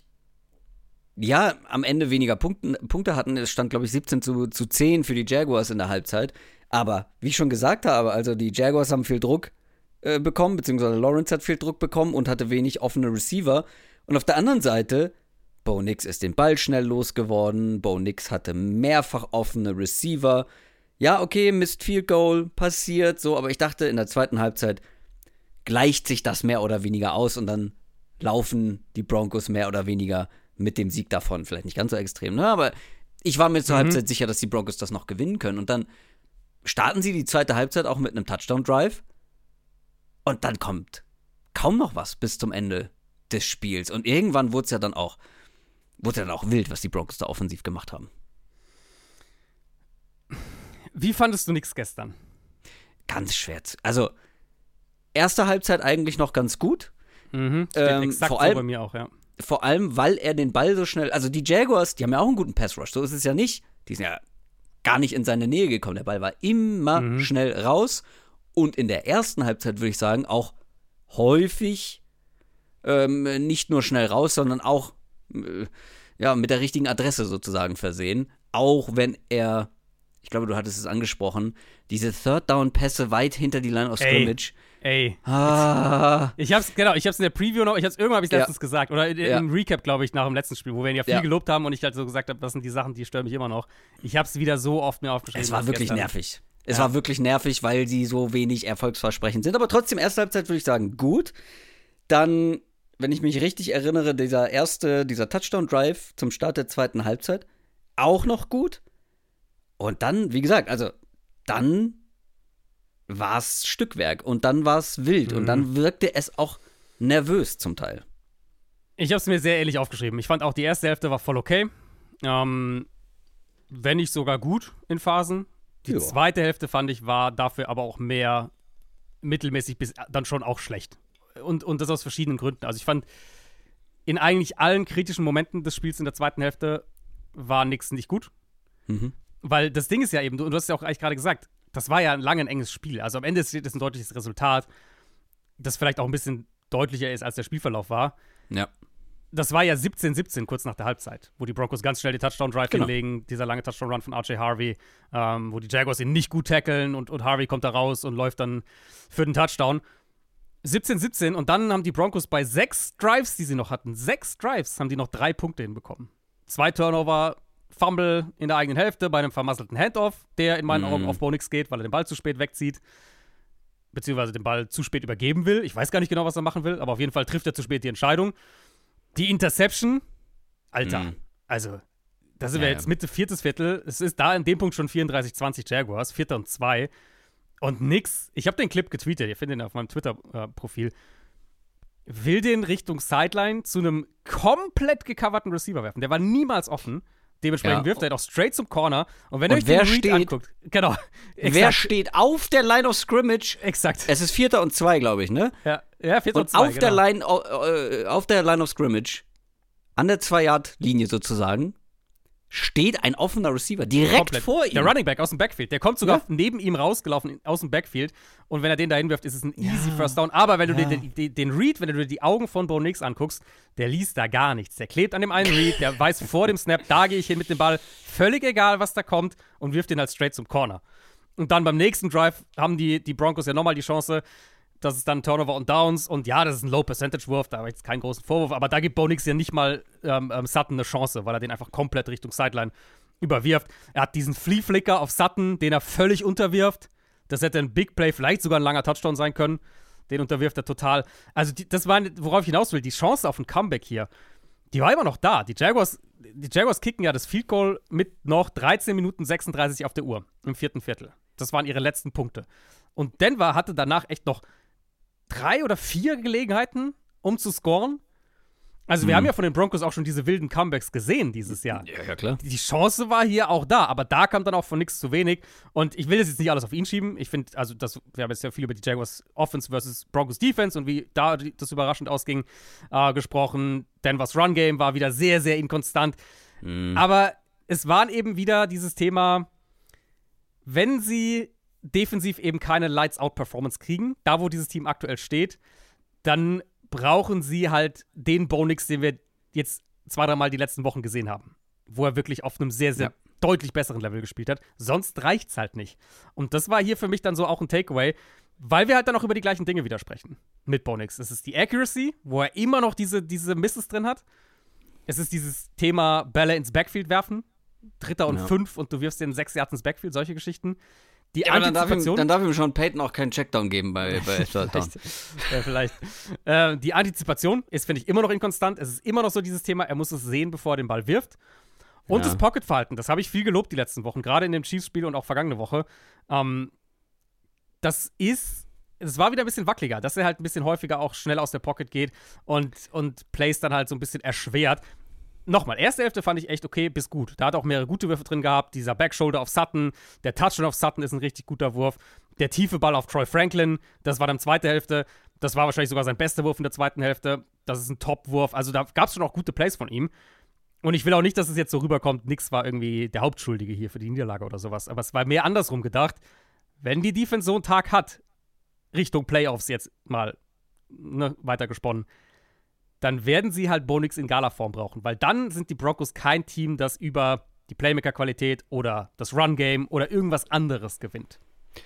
ja, am Ende weniger Punkten, Punkte hatten. Es stand, glaube ich, siebzehn zu zehn für die Jaguars in der Halbzeit. Aber wie ich schon gesagt habe, also die Jaguars haben viel Druck äh, bekommen, beziehungsweise Lawrence hat viel Druck bekommen und hatte wenig offene Receiver. Und auf der anderen Seite, Bo Nix ist den Ball schnell losgeworden. Bo Nix hatte mehrfach offene Receiver. Ja, okay, Missed Field Goal, passiert so. Aber ich dachte, in der zweiten Halbzeit gleicht sich das mehr oder weniger aus und dann laufen die Broncos mehr oder weniger mit dem Sieg davon. Vielleicht nicht ganz so extrem, ne? Aber ich war mir zur mhm. Halbzeit sicher, dass die Broncos das noch gewinnen können. Und dann starten sie die zweite Halbzeit auch mit einem Touchdown-Drive. Und dann kommt kaum noch was bis zum Ende des Spiels. Und irgendwann wurde es ja dann auch, wurde dann auch wild, was die Broncos da offensiv gemacht haben. Wie fandest du nix gestern? Ganz schwer. Also, erste Halbzeit eigentlich noch ganz gut. Mhm, steht ähm, exakt vor allem, so bei mir auch, ja. Vor allem, weil er den Ball so schnell, also die Jaguars, die haben ja auch einen guten Pass-Rush, so ist es ja nicht. Die sind ja gar nicht in seine Nähe gekommen. Der Ball war immer mhm. schnell raus. Und in der ersten Halbzeit, würde ich sagen, auch häufig ähm, nicht nur schnell raus, sondern auch äh, ja, mit der richtigen Adresse sozusagen versehen. Auch wenn er, ich glaube, du hattest es angesprochen, diese Third-Down-Pässe weit hinter die Line of Scrimmage. Ey. Ah. Ich hab's, genau, ich hab's in der Preview noch, ich hab's, irgendwann hab ich's letztens ja. gesagt. Oder in, ja. im Recap, glaube ich, nach dem letzten Spiel, wo wir ihn ja viel ja. gelobt haben und ich halt so gesagt habe, das sind die Sachen, die stören mich immer noch. Ich hab's wieder so oft mir aufgeschrieben. Es war wirklich gestern. nervig. Es ja. war wirklich nervig, weil sie so wenig erfolgsversprechend sind. Aber trotzdem, erste Halbzeit würde ich sagen, gut. Dann, wenn ich mich richtig erinnere, dieser erste, dieser Touchdown-Drive zum Start der zweiten Halbzeit, auch noch gut. Und dann, wie gesagt, also dann war es Stückwerk und dann war es wild mhm. und dann wirkte es auch nervös zum Teil. Ich habe es mir sehr ähnlich aufgeschrieben. Ich fand auch, die erste Hälfte war voll okay. Ähm, wenn nicht sogar gut in Phasen. Die jo. zweite Hälfte, fand ich, war dafür aber auch mehr mittelmäßig bis dann schon auch schlecht. Und, und das aus verschiedenen Gründen. Also ich fand, in eigentlich allen kritischen Momenten des Spiels in der zweiten Hälfte war nix nicht gut. Mhm. Weil das Ding ist ja eben, du, und du hast ja auch eigentlich gerade gesagt, das war ja lange ein enges Spiel. Also am Ende ist es ein deutliches Resultat, das vielleicht auch ein bisschen deutlicher ist, als der Spielverlauf war. Ja. Das war ja siebzehn siebzehn kurz nach der Halbzeit, wo die Broncos ganz schnell die Touchdown-Drive genau. hinlegen, dieser lange Touchdown-Run von R J Harvey, ähm, wo die Jaguars ihn nicht gut tackeln und, und Harvey kommt da raus und läuft dann für den Touchdown. siebzehn siebzehn und dann haben die Broncos bei sechs Drives, die sie noch hatten, sechs Drives, haben die noch drei Punkte hinbekommen. Zwei Turnover, Fumble in der eigenen Hälfte bei einem vermasselten Handoff, der in meinen mm. Augen auf Bo Nix geht, weil er den Ball zu spät wegzieht, beziehungsweise den Ball zu spät übergeben will. Ich weiß gar nicht genau, was er machen will, aber auf jeden Fall trifft er zu spät die Entscheidung. Die Interception, Alter, mm. also Da sind ja, wir jetzt Mitte viertes Viertel. Es ist da in dem Punkt schon vierunddreißig zwanzig Jaguars, Vierter und zwei. Und nix. Ich habe den Clip getweetet, ihr findet ihn auf meinem Twitter-Profil. Will den Richtung Sideline zu einem komplett gecoverten Receiver werfen. Der war niemals offen. Dementsprechend ja. wirft er doch straight zum Corner. Und wenn ihr euch den Read steht, anguckt, genau. Exakt. Wer steht auf der Line of Scrimmage? Exakt. Es ist Vierter und zwei, glaube ich, ne? Ja, ja Vierter und, und zwei, auf genau. der Line, äh, auf der Line of Scrimmage, an der zwei-Yard-Linie sozusagen, steht ein offener Receiver direkt Komplett. vor ihm. Der Running Back aus dem Backfield. Der kommt sogar ja. neben ihm rausgelaufen aus dem Backfield. Und wenn er den da hinwirft, ist es ein easy ja. First Down. Aber wenn du ja. den, den, den Read, wenn du dir die Augen von Bo Nix anguckst, der liest da gar nichts. Der klebt an dem einen Read, der weiß vor dem Snap, da gehe ich hin mit dem Ball. Völlig egal, was da kommt. Und wirft den halt straight zum Corner. Und dann beim nächsten Drive haben die, die Broncos ja nochmal die Chance, das ist dann Turnover und Downs. Und ja, das ist ein Low-Percentage-Wurf, da habe ich jetzt keinen großen Vorwurf. Aber da gibt Bo Nix ja nicht mal ähm, ähm, Sutton eine Chance, weil er den einfach komplett Richtung Sideline überwirft. Er hat diesen Flea-Flicker auf Sutton, den er völlig unterwirft. Das hätte ein Big Play, vielleicht sogar ein langer Touchdown sein können. Den unterwirft er total. Also die, das war, worauf ich hinaus will, die Chance auf ein Comeback hier, die war immer noch da. Die Jaguars, die Jaguars kicken ja das Field Goal mit noch dreizehn Minuten sechsunddreißig auf der Uhr im vierten Viertel. Das waren ihre letzten Punkte. Und Denver hatte danach echt noch drei oder vier Gelegenheiten, um zu scoren. Also wir mhm. haben ja von den Broncos auch schon diese wilden Comebacks gesehen dieses Jahr. Ja, ja, klar. Die Chance war hier auch da, aber da kam dann auch von nichts zu wenig. Und ich will das jetzt nicht alles auf ihn schieben. Ich finde, also das, wir haben jetzt ja viel über die Jaguars Offense versus Broncos Defense und wie da das überraschend ausging äh, gesprochen. Denvers Run Game war wieder sehr, sehr inkonstant. Mhm. Aber es war eben wieder dieses Thema, wenn sie defensiv eben keine Lights-Out-Performance kriegen, da wo dieses Team aktuell steht, dann brauchen sie halt den Bo Nix, den wir jetzt zwei, dreimal die letzten Wochen gesehen haben. Wo er wirklich auf einem sehr, sehr ja. deutlich besseren Level gespielt hat. Sonst reicht's halt nicht. Und das war hier für mich dann so auch ein Takeaway, weil wir halt dann auch über die gleichen Dinge widersprechen mit Bo Nix. Es ist die Accuracy, wo er immer noch diese, diese Misses drin hat. Es ist dieses Thema Bälle ins Backfield werfen. Dritter und ja. fünf und du wirfst den sechs Yards ins Backfield, solche Geschichten. Die ja, dann darf, ihm, dann darf ihm Sean Payton auch keinen Checkdown geben bei, bei Third Down. Ja, vielleicht. Äh, die Antizipation ist, finde ich, immer noch inkonstant. Es ist immer noch so dieses Thema, er muss es sehen, bevor er den Ball wirft. Und ja. das Pocket-Verhalten, das habe ich viel gelobt die letzten Wochen, gerade in dem Chiefs-Spiel und auch vergangene Woche. Ähm, das ist, es war wieder ein bisschen wackeliger, dass er halt ein bisschen häufiger auch schnell aus der Pocket geht und, und Plays dann halt so ein bisschen erschwert. Nochmal, erste Hälfte fand ich echt okay bis gut. Da hat auch mehrere gute Würfe drin gehabt. Dieser Backshoulder auf Sutton, der Touchdown auf Sutton ist ein richtig guter Wurf. Der tiefe Ball auf Troy Franklin, das war dann zweite Hälfte. Das war wahrscheinlich sogar sein bester Wurf in der zweiten Hälfte. Das ist ein Top-Wurf. Also da gab es schon auch gute Plays von ihm. Und ich will auch nicht, dass es jetzt so rüberkommt, nix war irgendwie der Hauptschuldige hier für die Niederlage oder sowas. Aber es war mehr andersrum gedacht. Wenn die Defense so einen Tag hat, Richtung Playoffs jetzt mal ne, weitergesponnen, dann werden sie halt Bo Nix in Gala-Form brauchen. Weil dann sind die Broncos kein Team, das über die Playmaker-Qualität oder das Run-Game oder irgendwas anderes gewinnt.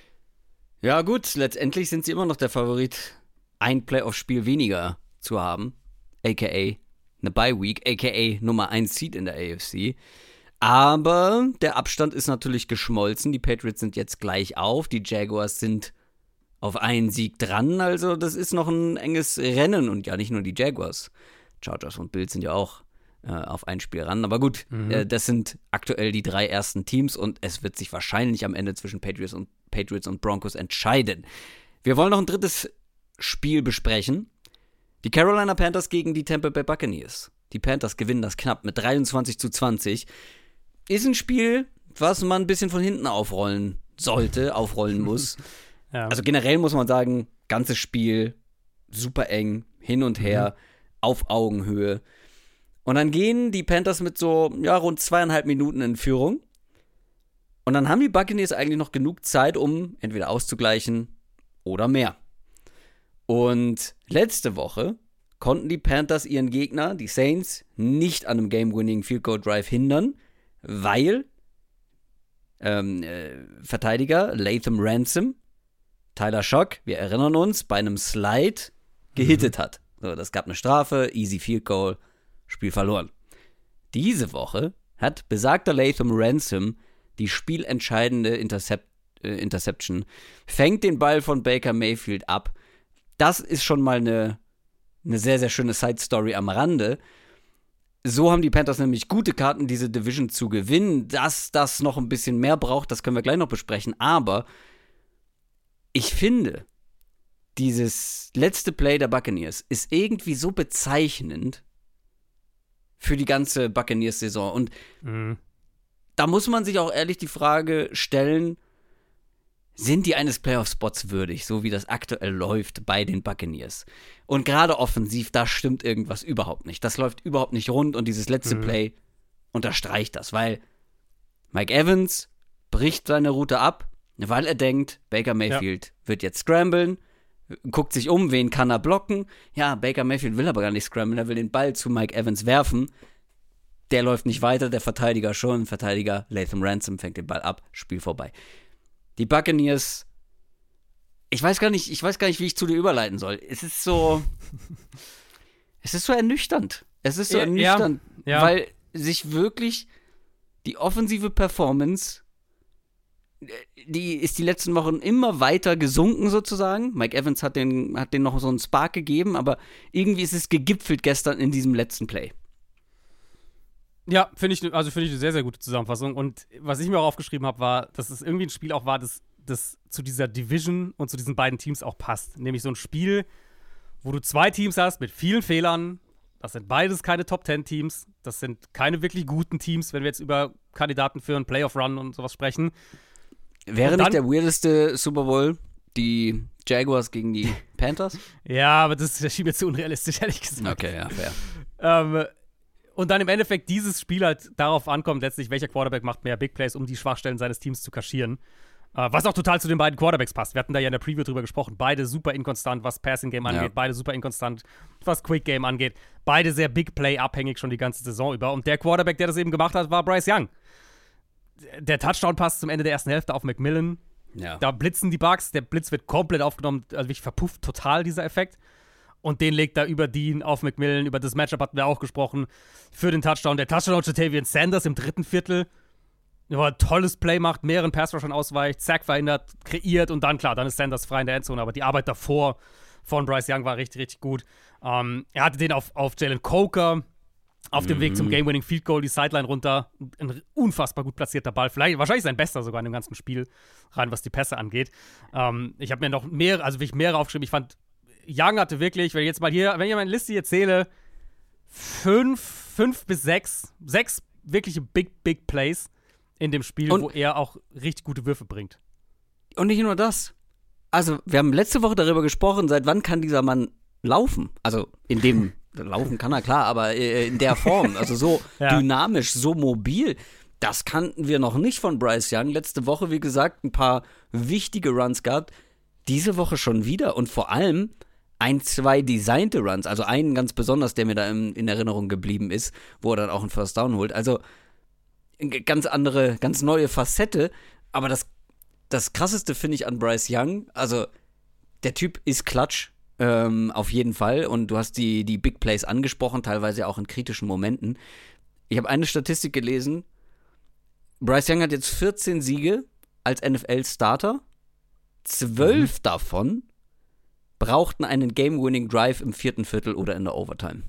Ja gut, letztendlich sind sie immer noch der Favorit, ein Playoff-Spiel weniger zu haben, a k a eine Bye-Week, a k a Nummer eins Seed in der A F C. Aber der Abstand ist natürlich geschmolzen. Die Patriots sind jetzt gleich auf, die Jaguars sind auf einen Sieg dran, also das ist noch ein enges Rennen und ja nicht nur die Jaguars. Chargers und Bills sind ja auch äh, auf ein Spiel ran, aber gut, mhm. äh, das sind aktuell die drei ersten Teams und es wird sich wahrscheinlich am Ende zwischen Patriots und, Patriots und Broncos entscheiden. Wir wollen noch ein drittes Spiel besprechen. Die Carolina Panthers gegen die Tampa Bay Buccaneers. Die Panthers gewinnen das knapp mit dreiundzwanzig zu zwanzig. Ist ein Spiel, was man ein bisschen von hinten aufrollen sollte, aufrollen muss. Ja. Also generell muss man sagen, ganzes Spiel super eng, hin und her, mhm. auf Augenhöhe. Und dann gehen die Panthers mit so ja, rund zweieinhalb Minuten in Führung. Und dann haben die Buccaneers eigentlich noch genug Zeit, um entweder auszugleichen oder mehr. Und letzte Woche konnten die Panthers ihren Gegner, die Saints, nicht an einem Game-Winning Field Goal Drive hindern, weil ähm, äh, Verteidiger Latham Ransom Tyler Shock, wir erinnern uns, bei einem Slide gehittet mhm. hat. So, das gab eine Strafe, easy Field Goal, Spiel verloren. Diese Woche hat besagter Latham Ransom die spielentscheidende Intercept, äh, Interception, fängt den Ball von Baker Mayfield ab. Das ist schon mal eine, eine sehr, sehr schöne Side-Story am Rande. so haben die Panthers nämlich gute Karten, diese Division zu gewinnen. Dass das noch ein bisschen mehr braucht, das können wir gleich noch besprechen. Aber ich finde, dieses letzte Play der Buccaneers ist irgendwie so bezeichnend für die ganze Buccaneers-Saison. Und mhm. da muss man sich auch ehrlich die Frage stellen, sind die eines Playoff-Spots würdig, so wie das aktuell läuft bei den Buccaneers? Und gerade offensiv, da stimmt irgendwas überhaupt nicht. Das läuft überhaupt nicht rund und dieses letzte mhm. Play unterstreicht das, weil Mike Evans bricht seine Route ab, weil er denkt, Baker Mayfield ja. wird jetzt scramblen, guckt sich um, wen kann er blocken. Ja, Baker Mayfield will aber gar nicht scramblen, er will den Ball zu Mike Evans werfen. Der läuft nicht weiter, der Verteidiger schon. Verteidiger Latham Ransom fängt den Ball ab, Spiel vorbei. Die Buccaneers, ich weiß gar nicht, ich weiß gar nicht, wie ich zu dir überleiten soll. Es ist so, es ist so ernüchternd. Es ist so ja, ernüchternd, ja, ja. weil sich wirklich die offensive Performance, die ist die letzten Wochen immer weiter gesunken sozusagen. Mike Evans hat den, hat den noch so einen Spark gegeben, aber irgendwie ist es gegipfelt gestern in diesem letzten Play. Ja, finde ich, also finde ich eine sehr, sehr gute Zusammenfassung. Und was ich mir auch aufgeschrieben habe, war, dass es irgendwie ein Spiel auch war, das, das zu dieser Division und zu diesen beiden Teams auch passt. Nämlich so ein Spiel, wo du zwei Teams hast mit vielen Fehlern. Das sind beides keine Top-Ten-Teams. Das sind keine wirklich guten Teams, wenn wir jetzt über Kandidaten für einen Playoff-Run und sowas sprechen. Wäre nicht der weirdeste Super Bowl die Jaguars gegen die Panthers? Ja, aber das, das schien mir zu unrealistisch, ehrlich gesagt. Okay, ja, fair. ähm, Und dann im Endeffekt dieses Spiel halt darauf ankommt, letztlich, welcher Quarterback macht mehr Big Plays, um die Schwachstellen seines Teams zu kaschieren. Äh, was auch total zu den beiden Quarterbacks passt. Wir hatten da ja in der Preview drüber gesprochen. Beide super inkonstant, was Passing Game angeht. Ja. Beide super inkonstant, was Quick Game angeht. Beide sehr Big Play abhängig schon die ganze Saison über. Und der Quarterback, der das eben gemacht hat, war Bryce Young. Der Touchdown-Pass zum Ende der ersten Hälfte auf McMillan. Ja. Da blitzen die Bucks. Der Blitz wird komplett aufgenommen. Also wirklich verpufft total dieser Effekt. Und den legt er über Dean auf McMillan. Über das Matchup hatten wir auch gesprochen. Für den Touchdown. Der Touchdown auf Jatavian Sanders im dritten Viertel. Wo er ein tolles Play macht, mehreren Pass-Rushern ausweicht, Sack verhindert, kreiert und dann, klar, dann ist Sanders frei in der Endzone. Aber die Arbeit davor von Bryce Young war richtig, richtig gut. Ähm, er hatte den auf, auf Jalen Coker auf dem mhm. Weg zum Game-Winning Field Goal, die Sideline runter. Ein unfassbar gut platzierter Ball. Vielleicht, wahrscheinlich sein bester sogar in dem ganzen Spiel, rein was die Pässe angeht. Ähm, ich habe mir noch mehr, also wirklich mehrere aufgeschrieben. Ich fand, Young hatte wirklich, wenn ich jetzt mal hier, wenn ich meine Liste hier zähle, fünf, fünf bis sechs, sechs wirkliche Big, Big Plays in dem Spiel, und, wo er auch richtig gute Würfe bringt. Und nicht nur das. Also, wir haben letzte Woche darüber gesprochen, seit wann kann dieser Mann laufen? Also, in dem, laufen kann er, klar, aber in der Form, also so ja. dynamisch, so mobil. Das kannten wir noch nicht von Bryce Young. Letzte Woche, wie gesagt, ein paar wichtige Runs gehabt. Diese Woche schon wieder und vor allem ein, zwei designte Runs, also einen ganz besonders, der mir da in, in Erinnerung geblieben ist, wo er dann auch einen First Down holt. Also ganz andere, ganz neue Facette, aber das, das Krasseste finde ich an Bryce Young, also der Typ ist Klatsch, ähm, auf jeden Fall, und du hast die, die Big Plays angesprochen, teilweise auch in kritischen Momenten. Ich habe eine Statistik gelesen, Bryce Young hat jetzt vierzehn Siege als N F L-Starter, zwölf mhm. davon brauchten einen Game-Winning-Drive im vierten Viertel oder in der Overtime.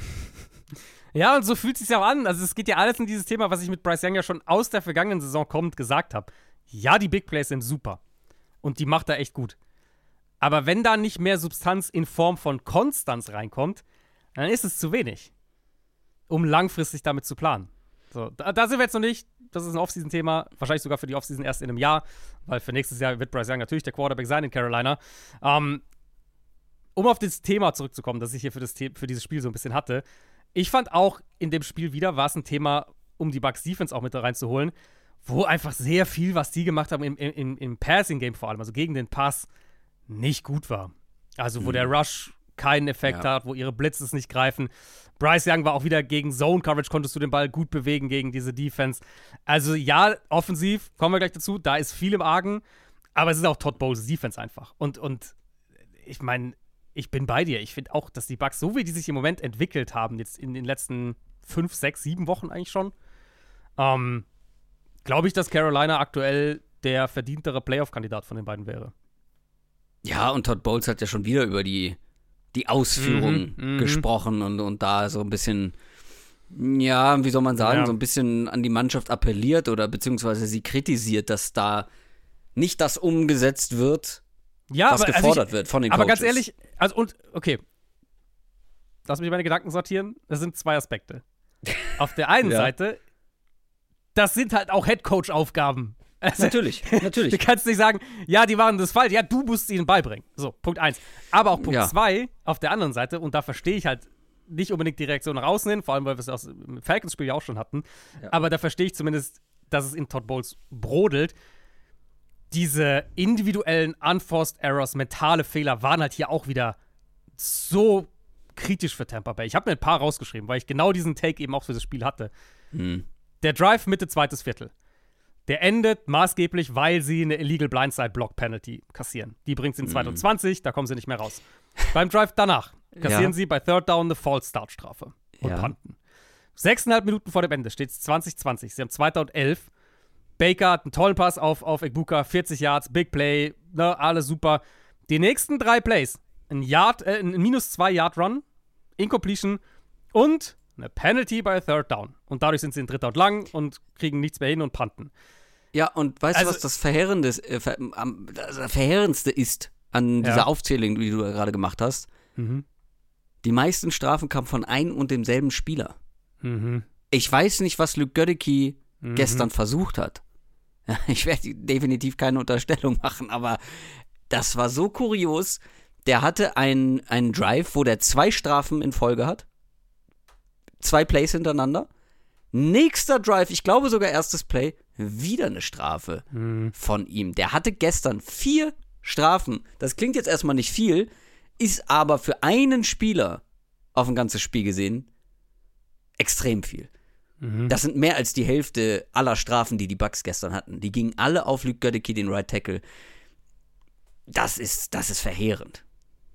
Ja, und so fühlt es sich auch an. Also es geht ja alles in dieses Thema, was ich mit Bryce Young ja schon aus der vergangenen Saison kommend gesagt habe. Ja, die Big Plays sind super. Und die macht er echt gut. Aber wenn da nicht mehr Substanz in Form von Konstanz reinkommt, dann ist es zu wenig, um langfristig damit zu planen. So, da, da sind wir jetzt noch nicht. Das ist ein Offseason-Thema. Wahrscheinlich sogar für die Offseason erst in einem Jahr. Weil für nächstes Jahr wird Bryce Young natürlich der Quarterback sein in Carolina. Ähm, um auf das Thema zurückzukommen, das ich hier für, das The- für dieses Spiel so ein bisschen hatte. Ich fand auch, in dem Spiel wieder war es ein Thema, um die Bucks Defense auch mit da reinzuholen, wo einfach sehr viel, was die gemacht haben im, im, im Passing-Game vor allem, also gegen den Pass, nicht gut war. Also wo mhm. der Rush keinen Effekt ja. hat, wo ihre Blitzes nicht greifen. Bryce Young war auch wieder gegen Zone-Coverage, konntest du den Ball gut bewegen gegen diese Defense. Also ja, offensiv, kommen wir gleich dazu, da ist viel im Argen, aber es ist auch Todd Bowles Defense einfach. Und, und ich meine, ich bin bei dir. Ich finde auch, dass die Bucks, so wie die sich im Moment entwickelt haben, jetzt in den letzten fünf, sechs, sieben Wochen eigentlich schon, ähm, glaube ich, dass Carolina aktuell der verdientere Playoff-Kandidat von den beiden wäre. Ja, und Todd Bowles hat ja schon wieder über die, die Ausführung mhm, gesprochen und, und da so ein bisschen ja, wie soll man sagen, ja. so ein bisschen an die Mannschaft appelliert oder beziehungsweise sie kritisiert, dass da nicht das umgesetzt wird, ja, was aber, gefordert also ich, wird von den aber Coaches. Aber ganz ehrlich, also und, okay, lass mich meine Gedanken sortieren, das sind zwei Aspekte. Auf der einen ja. Seite, das sind halt auch Headcoach-Aufgaben. Also, natürlich, natürlich. Du kannst nicht sagen, ja, die waren das falsch, ja, du musst ihnen beibringen. So, Punkt eins. Aber auch Punkt ja. zwei, auf der anderen Seite, und da verstehe ich halt nicht unbedingt die Reaktion nach außen hin, vor allem, weil wir es aus dem Falcons-Spiel ja auch schon hatten, ja. aber da verstehe ich zumindest, dass es in Todd Bowles brodelt. Diese individuellen Unforced Errors, mentale Fehler waren halt hier auch wieder so kritisch für Tampa Bay. Ich habe mir ein paar rausgeschrieben, weil ich genau diesen Take eben auch für das Spiel hatte. Hm. Der Drive Mitte zweites Viertel. Der endet maßgeblich, weil sie eine Illegal Blindside Block Penalty kassieren. Die bringt sie in zweiter und zwanzig, da kommen sie nicht mehr raus. Beim Drive danach kassieren ja. sie bei Third Down eine False Start Strafe und ja. punten. Sechseinhalb Minuten vor dem Ende steht es zwanzig zwanzig. Sie haben zweiter und elf. Baker hat einen tollen Pass auf, auf Egbuka, vierzig Yards, Big Play, ne, alles super. Die nächsten drei Plays, ein Yard, äh, ein minus zwei Yard Run, Incompletion und eine Penalty bei Third Down. Und dadurch sind sie in dritter und lang und kriegen nichts mehr hin und punten. Ja, und weißt also, du, was das Verheerende, äh, ver, am, das Verheerendste ist an dieser ja. Aufzählung, die du gerade gemacht hast? Mhm. Die meisten Strafen kamen von einem und demselben Spieler. Mhm. Ich weiß nicht, was Luke Goedeke mhm. gestern versucht hat. Ich werde definitiv keine Unterstellung machen, aber das war so kurios. Der hatte einen, einen Drive, wo der zwei Strafen in Folge hat. Zwei Plays hintereinander. Nächster Drive, ich glaube sogar erstes Play, wieder eine Strafe mhm. von ihm. Der hatte gestern vier Strafen. Das klingt jetzt erstmal nicht viel, ist aber für einen Spieler auf ein ganzes Spiel gesehen extrem viel. Mhm. Das sind mehr als die Hälfte aller Strafen, die die Bucks gestern hatten. Die gingen alle auf Luke Goedeke, den Right Tackle. Das ist, das ist verheerend.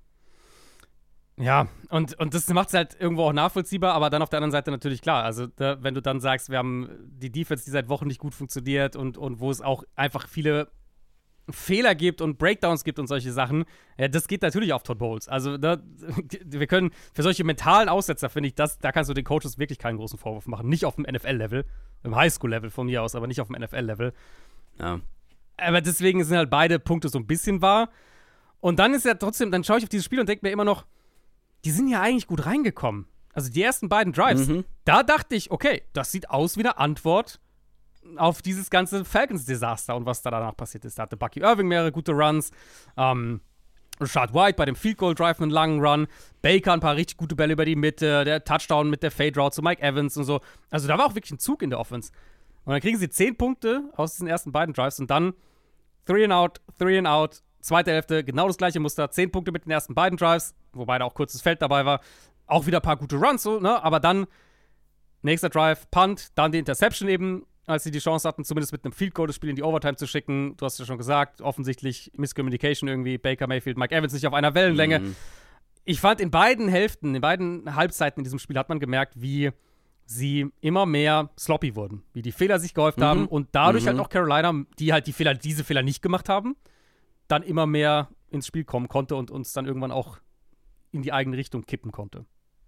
Ja, und, und das macht es halt irgendwo auch nachvollziehbar, aber dann auf der anderen Seite natürlich klar. Also, da, wenn du dann sagst, wir haben die Defense, die seit Wochen nicht gut funktioniert und, und wo es auch einfach viele Fehler gibt und Breakdowns gibt und solche Sachen, ja, das geht natürlich auf Todd Bowles. Also, da, wir können für solche mentalen Aussetzer, finde ich, das, da kannst du den Coaches wirklich keinen großen Vorwurf machen. Nicht auf dem N F L-Level, im Highschool-Level von mir aus, aber nicht auf dem N F L-Level. Ja. Aber deswegen sind halt beide Punkte so ein bisschen wahr. Und dann ist ja trotzdem, dann schaue ich auf dieses Spiel und denke mir immer noch, die sind ja eigentlich gut reingekommen. Also die ersten beiden Drives, mhm. da dachte ich, okay, das sieht aus wie eine Antwort auf dieses ganze Falcons-Desaster und was da danach passiert ist. Da hatte Bucky Irving mehrere gute Runs, ähm, Rashad White bei dem Field Goal Drive einen langen Run, Baker ein paar richtig gute Bälle über die Mitte, der Touchdown mit der Fade Route zu Mike Evans und so. Also da war auch wirklich ein Zug in der Offense. Und dann kriegen sie zehn Punkte aus diesen ersten beiden Drives und dann three and out, three and out, zweite Hälfte, genau das gleiche Muster, zehn Punkte mit den ersten beiden Drives, wobei da auch kurzes Feld dabei war. Auch wieder ein paar gute Runs, so, ne? Aber dann nächster Drive, Punt, dann die Interception eben, als sie die Chance hatten, zumindest mit einem Field Goal das Spiel in die Overtime zu schicken. Du hast ja schon gesagt, offensichtlich Miscommunication irgendwie, Baker Mayfield, Mike Evans nicht auf einer Wellenlänge. Mhm. Ich fand, in beiden Hälften, in beiden Halbzeiten in diesem Spiel hat man gemerkt, wie sie immer mehr sloppy wurden, wie die Fehler sich gehäuft mhm. haben und dadurch mhm. halt auch Carolina, die halt die Fehler, diese Fehler nicht gemacht haben, dann immer mehr ins Spiel kommen konnte und uns dann irgendwann auch in die eigene Richtung kippen konnte.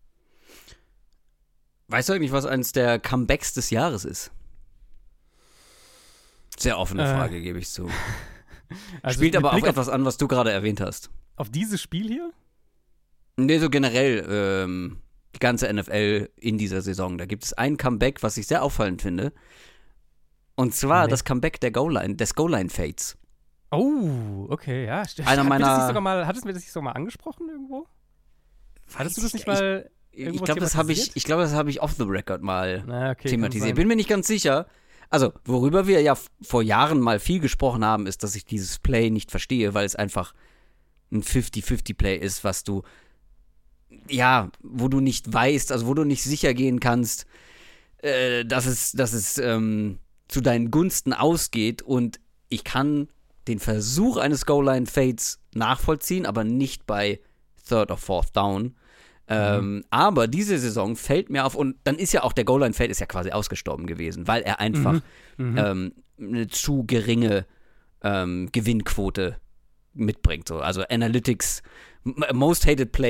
Weißt du eigentlich, was eines der Comebacks des Jahres ist? Sehr offene Frage, äh, gebe ich zu. Also spielt aber auch etwas an, was du gerade erwähnt hast. Auf dieses Spiel hier? Nee, so generell ähm, die ganze N F L in dieser Saison. Da gibt es ein Comeback, was ich sehr auffallend finde. Und zwar nee. das Comeback der Goal-Line, des Goal-Line-Fades. Oh, okay, ja. Stimmt. Einer meiner. Hattest du das nicht sogar mal angesprochen irgendwo? Hattest du das nicht mal ich, ich glaube, das habe ich, ich glaube, das habe ich off the record mal Na, okay, thematisiert. Bin mir nicht ganz sicher. Also, worüber wir ja vor Jahren mal viel gesprochen haben, ist, dass ich dieses Play nicht verstehe, weil es einfach ein fifty-fifty-Play ist, was du, ja, wo du nicht weißt, also wo du nicht sicher gehen kannst, äh, dass es, dass es ähm, zu deinen Gunsten ausgeht. Und ich kann den Versuch eines Goal-Line-Fades nachvollziehen, aber nicht bei Third or Fourth Down. Ähm, mhm. Aber diese Saison fällt mir auf, und dann ist ja auch der Goal-Line-Fade ist ja quasi ausgestorben gewesen, weil er einfach mhm. ähm, eine zu geringe ähm, Gewinnquote mitbringt. So. Also Analytics, Most Hated Play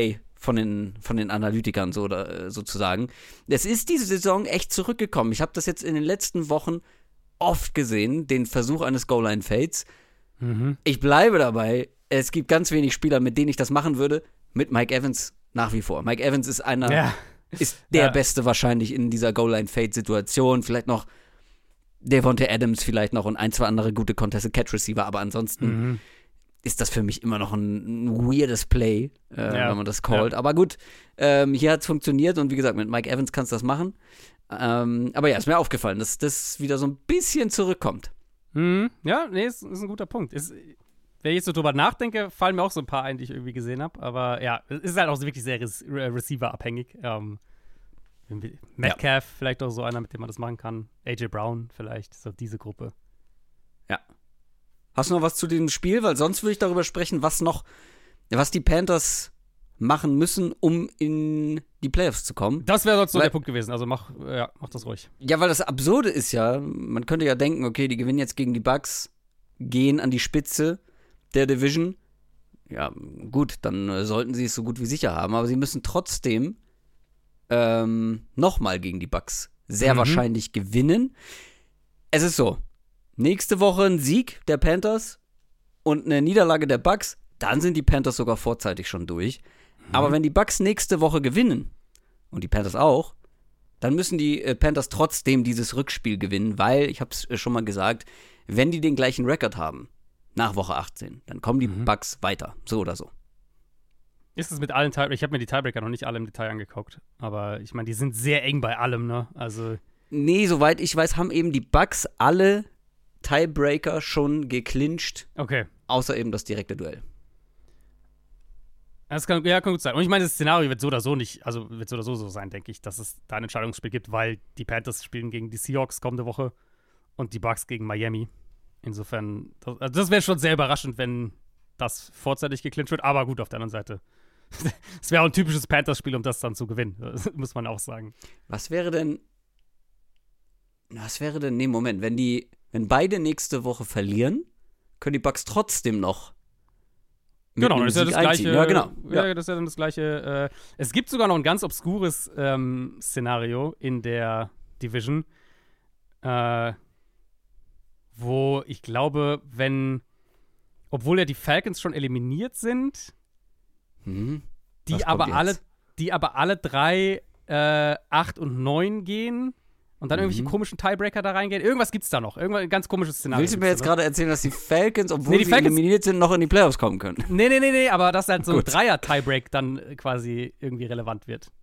von den, von den Analytikern so, oder, sozusagen. Es ist diese Saison echt zurückgekommen. Ich habe das jetzt in den letzten Wochen oft gesehen, den Versuch eines Goal-Line-Fades. Mhm. Ich bleibe dabei, es gibt ganz wenig Spieler, mit denen ich das machen würde. Mit Mike Evans nach wie vor. Mike Evans ist einer, ja. ist der ja. Beste wahrscheinlich in dieser Goal-Line-Fade-Situation. Vielleicht noch Devontae Adams, vielleicht noch und ein, zwei andere gute Contested-Catch-Receiver, aber ansonsten Mhm. ist das für mich immer noch ein, ein weirdes Play, äh, ja. wenn man das callt. Ja. Aber gut, ähm, hier hat es funktioniert und wie gesagt, mit Mike Evans kannst du das machen. Ähm, aber ja, ist mir aufgefallen, dass das wieder so ein bisschen zurückkommt. Mhm. Ja, nee, ist, ist ein guter Punkt. Ist, wenn ich jetzt so drüber nachdenke, fallen mir auch so ein paar ein, die ich irgendwie gesehen habe. Aber ja, es ist halt auch wirklich sehr Re- Re- Receiver-abhängig. Ähm, Metcalf, ja. vielleicht auch so einer, mit dem man das machen kann. A J Brown vielleicht, so diese Gruppe. Ja. Hast du noch was zu dem Spiel? Weil sonst würde ich darüber sprechen, was noch, was die Panthers machen müssen, um in die Playoffs zu kommen. Das wäre sonst so weil, der Punkt gewesen. Also mach, ja, mach das ruhig. Ja, weil das Absurde ist ja, man könnte ja denken, okay, die gewinnen jetzt gegen die Bucks, gehen an die Spitze der Division. Ja, gut, dann äh, sollten sie es so gut wie sicher haben. Aber sie müssen trotzdem ähm, nochmal gegen die Bucks sehr mhm. wahrscheinlich gewinnen. Es ist so, nächste Woche ein Sieg der Panthers und eine Niederlage der Bucks, dann sind die Panthers sogar vorzeitig schon durch. Mhm. Aber wenn die Bucks nächste Woche gewinnen und die Panthers auch, dann müssen die äh, Panthers trotzdem dieses Rückspiel gewinnen, weil, ich habe es äh, schon mal gesagt, wenn die den gleichen Rekord haben, nach Woche achtzehn, dann kommen die mhm. Bucks weiter, so oder so. Ist es mit allen Tiebreakern? Ich habe mir die Tiebreaker noch nicht alle im Detail angeguckt, aber ich meine, die sind sehr eng bei allem, ne? Also nee, soweit ich weiß, haben eben die Bucks alle Tiebreaker schon geclincht. Okay. Außer eben das direkte Duell. Das kann, ja, kann gut sein. Und ich meine, das Szenario wird so oder so nicht, also wird so oder so so sein, denke ich, dass es da ein Entscheidungsspiel gibt, weil die Panthers spielen gegen die Seahawks kommende Woche und die Bucks gegen Miami. Insofern, das, also das wäre schon sehr überraschend, wenn das vorzeitig geclincht wird. Aber gut, auf der anderen Seite, es wäre auch ein typisches Panthers-Spiel, um das dann zu gewinnen, muss man auch sagen. Was wäre denn, was wäre denn, nee, Moment, wenn die, wenn beide nächste Woche verlieren, können die Bucks trotzdem noch Genau, das ist ja das gleiche. Ja, genau. Ja. ja, das ist ja dann das gleiche. Äh, es gibt sogar noch ein ganz obskures ähm, Szenario in der Division, äh, wo ich glaube, wenn, obwohl ja die Falcons schon eliminiert sind, hm. die aber alle, die aber alle drei äh, acht und neun gehen. Und dann irgendwelche mhm. komischen Tiebreaker da reingehen. Irgendwas gibt's da noch. Irgendwas ein ganz komisches Szenario. Willst du mir jetzt gerade erzählen, dass die Falcons, obwohl nee, die sie Falcons eliminiert sind, noch in die Playoffs kommen können? Nee, nee, nee, nee, aber dass halt so ein Dreier-Tiebreak dann quasi irgendwie relevant wird.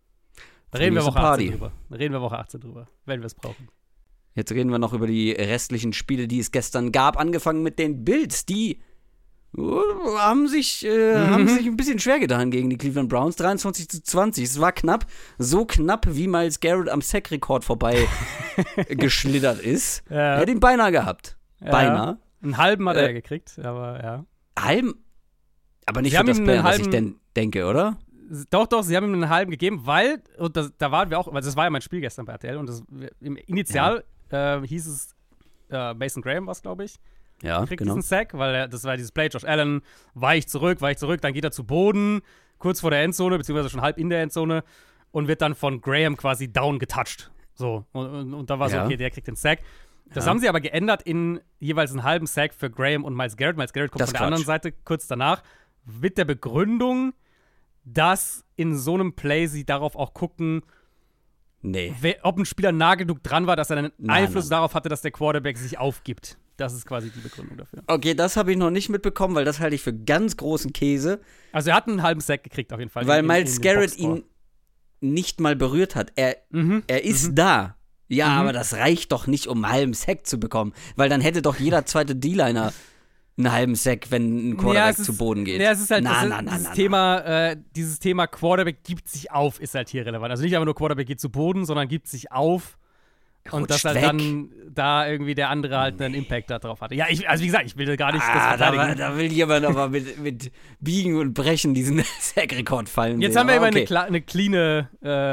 Da reden wir Woche achtzehn drüber. Da reden wir Woche achtzehn drüber, wenn wir es brauchen. Jetzt reden wir noch über die restlichen Spiele, die es gestern gab. Angefangen mit den Bills, die uh, haben, sich, äh, mhm. haben sich ein bisschen schwer getan gegen die Cleveland Browns. dreiundzwanzig zu zwanzig. Es war knapp. So knapp, wie Myles Garrett am Sack-Rekord vorbei geschlittert ist. Ja. Er hat ihn beinahe gehabt. Ja. Beinahe. Einen halben hat äh, er gekriegt, aber ja. Halben? Aber nicht sie für das Player, was ich halben, denn denke, oder? Doch, doch, sie haben ihm einen halben gegeben, weil, und das, da waren wir auch, weil das war ja mein Spiel gestern bei R T L und das, initial ja. äh, hieß es, äh, Mason Graham war es, glaube ich. Ja, kriegt genau. diesen Sack, weil er, das war dieses Play, Josh Allen weicht zurück, weicht zurück, dann geht er zu Boden, kurz vor der Endzone, beziehungsweise schon halb in der Endzone und wird dann von Graham quasi down getouched. So, und, und, und da war so, ja. okay, der kriegt den Sack. Das ja. haben sie aber geändert in jeweils einen halben Sack für Graham und Myles Garrett. Myles Garrett kommt das von der Quatsch. anderen Seite kurz danach, mit der Begründung, dass in so einem Play sie darauf auch gucken, nee. wer, ob ein Spieler nah genug dran war, dass er einen nein, Einfluss nein. darauf hatte, dass der Quarterback sich aufgibt. Das ist quasi die Begründung dafür. Okay, das habe ich noch nicht mitbekommen, weil das halte ich für ganz großen Käse. Also er hat einen halben Sack gekriegt auf jeden Fall. Weil in, Myles in Garrett ihn nicht mal berührt hat. Er, mhm. er ist mhm. da. Ja, mhm. aber das reicht doch nicht, um einen halben Sack zu bekommen. Weil dann hätte doch jeder zweite D-Liner einen halben Sack, wenn ein Quarterback ja, ist, zu Boden geht. Ja, es ist halt na, das, na, na, dieses, na, Thema, äh, dieses Thema Quarterback gibt sich auf, ist halt hier relevant. Also nicht einfach nur Quarterback geht zu Boden, sondern gibt sich auf. Und dass halt weg. dann da irgendwie der andere halt einen Impact da drauf hatte. Ja, ich, also wie gesagt, ich will gar nicht ah, das verteidigen. Da, da will jemand aber mit, mit Biegen und Brechen diesen Sack-Rekord fallen Jetzt sehen. haben wir aber immer okay. eine, eine cleane, äh,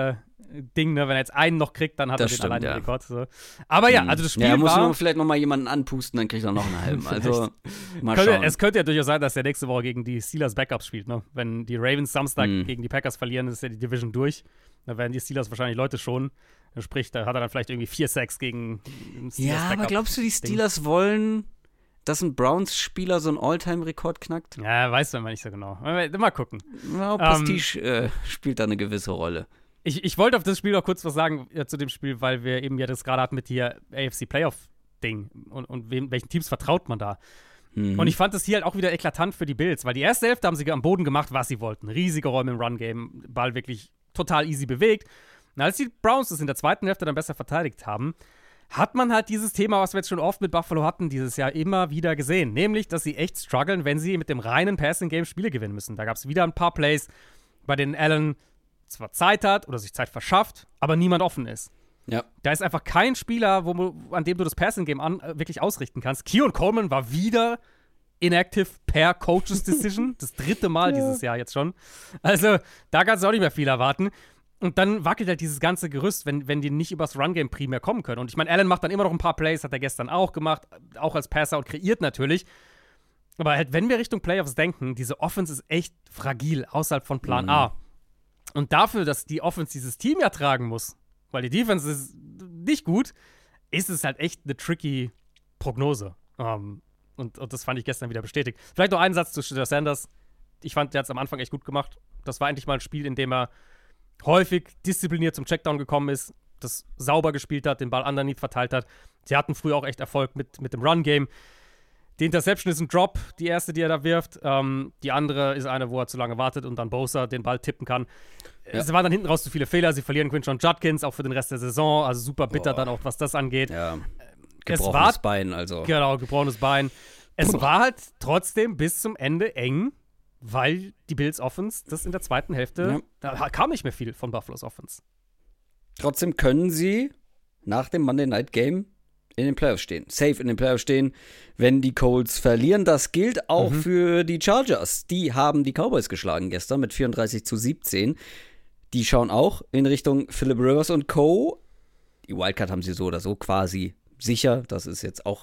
Ding, ne? Wenn er jetzt einen noch kriegt, dann hat das er den stimmt, alleine ja. Rekord. So. Aber ja, also das Spiel ja, er muss war... nur vielleicht noch mal jemanden anpusten, dann kriegt er noch einen halben. Also, mal könnte, schauen. Es könnte ja durchaus sein, dass er nächste Woche gegen die Steelers Backups spielt, ne? Wenn die Ravens Samstag hm. gegen die Packers verlieren, ist ja die Division durch. Da werden die Steelers wahrscheinlich Leute schon. Sprich, da hat er dann vielleicht irgendwie vier Sacks gegen Steelers Ja, Backup aber glaubst du, die Ding. Steelers wollen, dass ein Browns-Spieler so einen All-Time-Rekord knackt? Ja, weiß man nicht so genau. Mal gucken. Ja, Prestige ähm, äh, spielt da eine gewisse Rolle. Ich, ich wollte auf das Spiel noch kurz was sagen, ja, zu dem Spiel, weil wir eben ja das gerade hatten mit hier A F C Playoff-Ding und, und wem, welchen Teams vertraut man da. Mhm. Und ich fand das hier halt auch wieder eklatant für die Bills, weil die erste Hälfte haben sie am Boden gemacht, was sie wollten. Riesige Räume im Run-Game, Ball wirklich total easy bewegt. Und als die Browns das in der zweiten Hälfte dann besser verteidigt haben, hat man halt dieses Thema, was wir jetzt schon oft mit Buffalo hatten, dieses Jahr immer wieder gesehen. Nämlich, dass sie echt strugglen, wenn sie mit dem reinen Passing-Game Spiele gewinnen müssen. Da gab es wieder ein paar Plays, bei denen Allen zwar Zeit hat oder sich Zeit verschafft, aber niemand offen ist. Ja. Da ist einfach kein Spieler, wo, an dem du das Passing-Game an, äh, wirklich ausrichten kannst. Keon Coleman war wieder inactive per Coaches Decision. Das dritte Mal ja. dieses Jahr jetzt schon. Also, da kannst du auch nicht mehr viel erwarten. Und dann wackelt halt dieses ganze Gerüst, wenn, wenn die nicht übers Run-Game primär kommen können. Und ich meine, Allen macht dann immer noch ein paar Plays, hat er gestern auch gemacht, auch als Passer und kreiert natürlich. Aber halt, wenn wir Richtung Playoffs denken, diese Offense ist echt fragil, außerhalb von Plan mhm. A. Und dafür, dass die Offense dieses Team ja tragen muss, weil die Defense ist nicht gut, ist es halt echt eine tricky Prognose. Um, und, und das fand ich gestern wieder bestätigt. Vielleicht noch einen Satz zu Shedeur Sanders. Ich fand, der hat es am Anfang echt gut gemacht. Das war endlich mal ein Spiel, in dem er häufig diszipliniert zum Checkdown gekommen ist, das sauber gespielt hat, den Ball underneath verteilt hat. Sie hatten früher auch echt Erfolg mit, mit dem Run-Game. Die Interception ist ein Drop, die erste, die er da wirft. Ähm, die andere ist eine, wo er zu lange wartet und dann Bosa den Ball tippen kann. Ja. Es waren dann hinten raus zu viele Fehler. Sie verlieren Quinshon Judkins auch für den Rest der Saison. Also super bitter Boah. dann auch, was das angeht. Ja, gebrochenes war, Bein also. Genau, gebrochenes Bein. Es Puh. war halt trotzdem bis zum Ende eng, weil die Bills Offense, das in der zweiten Hälfte, ja. da kam nicht mehr viel von Buffalo's Offense. Trotzdem können sie nach dem Monday Night Game in den Playoffs stehen. Safe in den Playoffs stehen, wenn die Colts verlieren. Das gilt auch mhm. für die Chargers. Die haben die Cowboys geschlagen gestern mit vierunddreißig zu siebzehn. Die schauen auch in Richtung Philip Rivers und Co. Die Wildcard haben sie so oder so quasi sicher. Das ist jetzt auch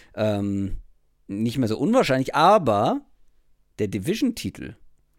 ähm, nicht mehr so unwahrscheinlich. Aber der Division-Titel,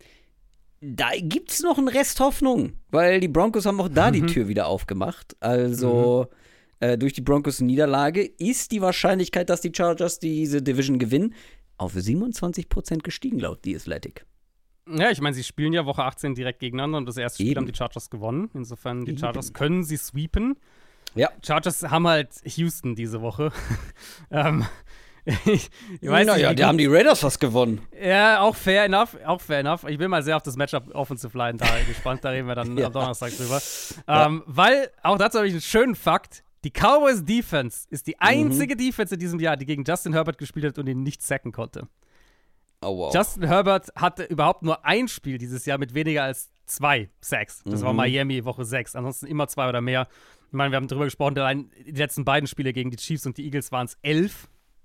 da gibt's noch einen Rest Hoffnung, weil die Broncos haben auch da mhm. die Tür wieder aufgemacht. Also mhm. äh, durch die Broncos-Niederlage ist die Wahrscheinlichkeit, dass die Chargers diese Division gewinnen, auf siebenundzwanzig Prozent gestiegen, laut The Athletic. Ja, ich meine, sie spielen ja Woche achtzehn direkt gegeneinander und das erste Spiel Eben. haben die Chargers gewonnen. Insofern, die Eben. Chargers können sie sweepen. Ja. Chargers haben halt Houston diese Woche. ähm, ich, ich weiß naja, nicht, die haben die Raiders fast gewonnen. Ja, auch fair enough, auch fair enough. Ich bin mal sehr auf das Matchup Offensive Line da gespannt, da reden wir dann ja. am Donnerstag drüber. Ja. Ähm, weil, auch dazu habe ich einen schönen Fakt, die Cowboys Defense ist die einzige mhm. Defense in diesem Jahr, die gegen Justin Herbert gespielt hat und ihn nicht sacken konnte. Oh, wow. Justin Herbert hatte überhaupt nur ein Spiel dieses Jahr mit weniger als zwei Sacks. Das mhm. war Miami Woche sechs, ansonsten immer zwei oder mehr. Ich meine, wir haben darüber gesprochen, allein die letzten beiden Spiele gegen die Chiefs und die Eagles waren es elf.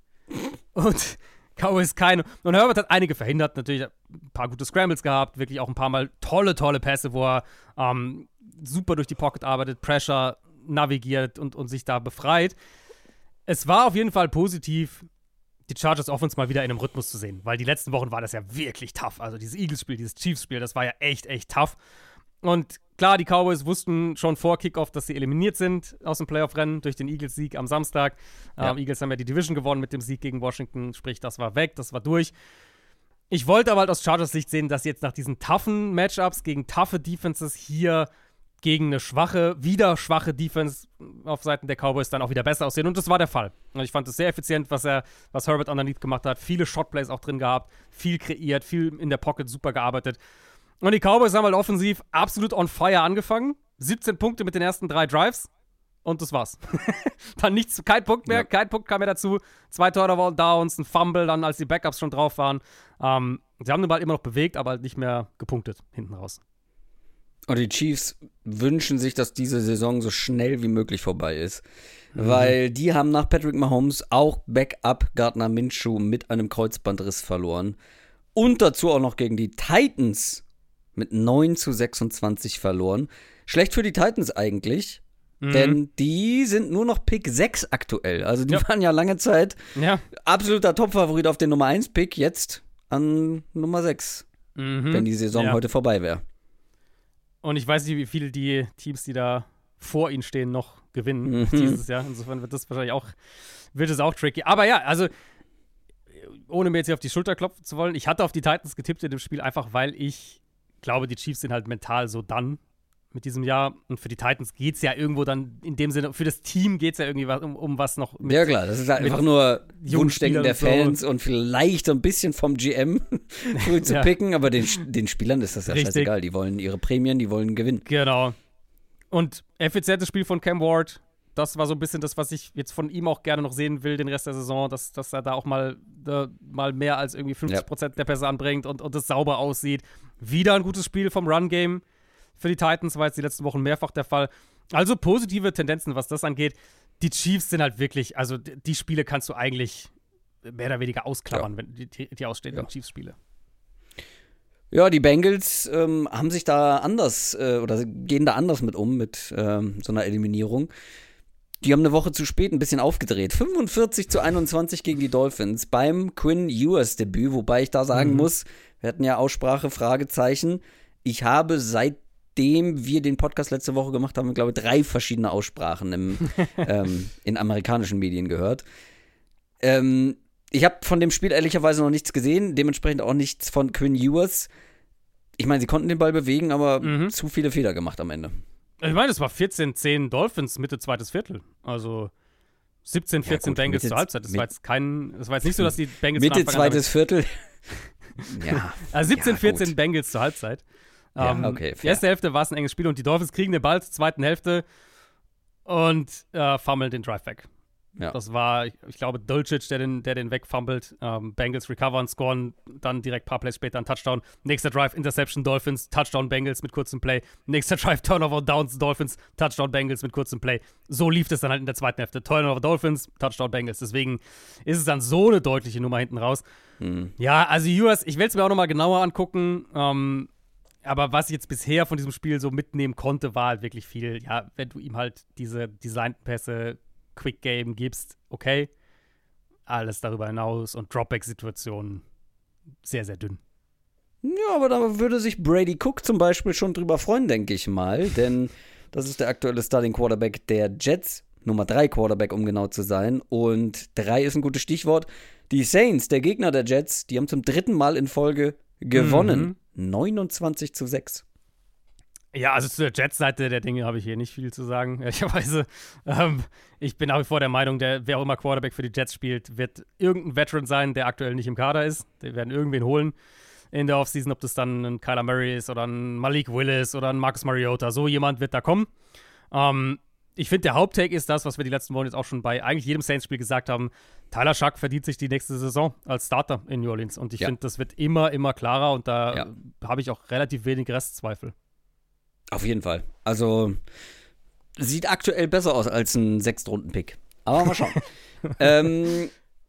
Und Cowboys keine. Und Herbert hat einige verhindert, natürlich ein paar gute Scrambles gehabt, wirklich auch ein paar Mal tolle, tolle Pässe, wo er ähm, super durch die Pocket arbeitet, Pressure navigiert und, und sich da befreit. Es war auf jeden Fall positiv, die Chargers Offense mal wieder in einem Rhythmus zu sehen, weil die letzten Wochen war das ja wirklich tough. Also dieses Eagles-Spiel, dieses Chiefs-Spiel, das war ja echt, echt tough. Und klar, die Cowboys wussten schon vor Kickoff, dass sie eliminiert sind aus dem Playoff-Rennen durch den Eagles-Sieg am Samstag. Ja. Ähm, Eagles haben ja die Division gewonnen mit dem Sieg gegen Washington, sprich, das war weg, das war durch. Ich wollte aber halt aus Chargers Sicht sehen, dass sie jetzt nach diesen toughen Matchups gegen toughe Defenses hier gegen eine schwache, wieder schwache Defense auf Seiten der Cowboys dann auch wieder besser aussehen. Und das war der Fall. Und ich fand es sehr effizient, was er, was Herbert underneath gemacht hat. Viele Shotplays auch drin gehabt, viel kreiert, viel in der Pocket super gearbeitet. Und die Cowboys haben halt offensiv absolut on fire angefangen. siebzehn Punkte mit den ersten drei Drives. Und das war's. Dann nichts, kein Punkt mehr, ja. kein Punkt kam mehr dazu. Zwei Turnover-Downs, ein Fumble, dann als die Backups schon drauf waren. Ähm, sie haben den Ball immer noch bewegt, aber halt nicht mehr gepunktet hinten raus. Und die Chiefs wünschen sich, dass diese Saison so schnell wie möglich vorbei ist. Mhm. Weil die haben nach Patrick Mahomes auch Backup Gardner Minshew mit einem Kreuzbandriss verloren. Und dazu auch noch gegen die Titans mit neun zu sechsundzwanzig verloren. Schlecht für die Titans eigentlich, mhm. denn die sind nur noch Pick sechs aktuell. Also die ja. waren ja lange Zeit ja. absoluter Topfavorit auf den Nummer eins Pick, jetzt an Nummer sechs, mhm. wenn die Saison ja. heute vorbei wäre. Und ich weiß nicht, wie viele die Teams, die da vor ihnen stehen, noch gewinnen mhm. dieses Jahr. Insofern wird das wahrscheinlich auch, wird es auch tricky. Aber ja, also ohne mir jetzt hier auf die Schulter klopfen zu wollen, ich hatte auf die Titans getippt in dem Spiel, einfach weil ich glaube, die Chiefs sind halt mental so done mit diesem Jahr. Und für die Titans geht es ja irgendwo dann in dem Sinne, für das Team geht es ja irgendwie was, um, um was noch mit, ja klar, das ist halt einfach nur Wunschdenken der Fans und, so. und vielleicht so ein bisschen vom G M früh zu ja. picken, aber den, den Spielern ist das ja Richtig. scheißegal. Die wollen ihre Prämien, die wollen gewinnen. Genau. Und effizientes Spiel von Cam Ward, das war so ein bisschen das, was ich jetzt von ihm auch gerne noch sehen will, den Rest der Saison, dass, dass er da auch mal, äh, mal mehr als irgendwie fünfzig Prozent ja. der Pässe anbringt und, und das sauber aussieht. Wieder ein gutes Spiel vom Run-Game für die Titans, war jetzt die letzten Wochen mehrfach der Fall. Also positive Tendenzen, was das angeht. Die Chiefs sind halt wirklich, also die Spiele kannst du eigentlich mehr oder weniger ausklammern, ja. wenn die, die ausstehenden ja. Chiefs-Spiele. Ja, die Bengals ähm, haben sich da anders äh, oder gehen da anders mit um, mit ähm, so einer Eliminierung. Die haben eine Woche zu spät ein bisschen aufgedreht. fünfundvierzig zu einundzwanzig gegen die Dolphins beim Quinn Ewers Debüt, wobei ich da sagen mhm. muss, wir hatten ja Aussprache, Fragezeichen. Ich habe seitdem wir den Podcast letzte Woche gemacht haben, glaube ich, drei verschiedene Aussprachen im, ähm, in amerikanischen Medien gehört. Ähm, ich habe von dem Spiel ehrlicherweise noch nichts gesehen, dementsprechend auch nichts von Quinn Ewers. Ich meine, sie konnten den Ball bewegen, aber mhm. zu viele Fehler gemacht am Ende. Ich meine, es war vierzehn zehn Dolphins Mitte zweites Viertel. Also siebzehn vierzehn ja, gut, Bengals zur Halbzeit. Das war jetzt kein, das war jetzt nicht so, dass die Bengals Mitte zweites Viertel. ja. Also siebzehn vierzehn ja, Bengals zur Halbzeit. Ja, um, okay, die erste Hälfte war es ein enges Spiel und die Dolphins kriegen den Ball zur zweiten Hälfte und äh, fummeln den Drive weg. Ja. Das war, ich, ich glaube, Dulcich, der den, der den wegfummelt. Ähm, Bengals recovern, scoren, dann direkt ein paar Plays später ein Touchdown. Nächster Drive, Interception, Dolphins, Touchdown, Bengals mit kurzem Play. Nächster Drive, Turnover, Downs, Dolphins, Touchdown, Bengals mit kurzem Play. So lief es dann halt in der zweiten Hälfte. Turnover, Dolphins, Touchdown, Bengals. Deswegen ist es dann so eine deutliche Nummer hinten raus. Mhm. Ja, also U S, ich will es mir auch nochmal genauer angucken. Ähm, aber was ich jetzt bisher von diesem Spiel so mitnehmen konnte, war halt wirklich viel, ja, wenn du ihm halt diese designten Pässe Quick Game gibst, okay. Alles darüber hinaus und Dropback-Situationen sehr, sehr dünn. Ja, aber da würde sich Brady Cook zum Beispiel schon drüber freuen, denke ich mal. Denn das ist der aktuelle Starting Quarterback der Jets. Nummer drei Quarterback, um genau zu sein. Und drei ist ein gutes Stichwort. Die Saints, der Gegner der Jets, die haben zum dritten Mal in Folge gewonnen. Mhm. neunundzwanzig zu sechs. Ja, also zu der Jets-Seite der Dinge habe ich hier nicht viel zu sagen, ehrlicherweise. Ähm, ich bin nach wie vor der Meinung, der, wer auch immer Quarterback für die Jets spielt, wird irgendein Veteran sein, der aktuell nicht im Kader ist. Die werden irgendwen holen in der Offseason, ob das dann ein Kyler Murray ist oder ein Malik Willis oder ein Marcus Mariota. So jemand wird da kommen. Ähm, ich finde, der Haupttake ist das, was wir die letzten Wochen jetzt auch schon bei eigentlich jedem Saints-Spiel gesagt haben. Tyler Shuck verdient sich die nächste Saison als Starter in New Orleans. Und ich ja. finde, das wird immer, immer klarer und da ja. habe ich auch relativ wenig Restzweifel. Auf jeden Fall. Also, sieht aktuell besser aus als ein Sechstrunden-Pick. Aber mal schauen. ähm,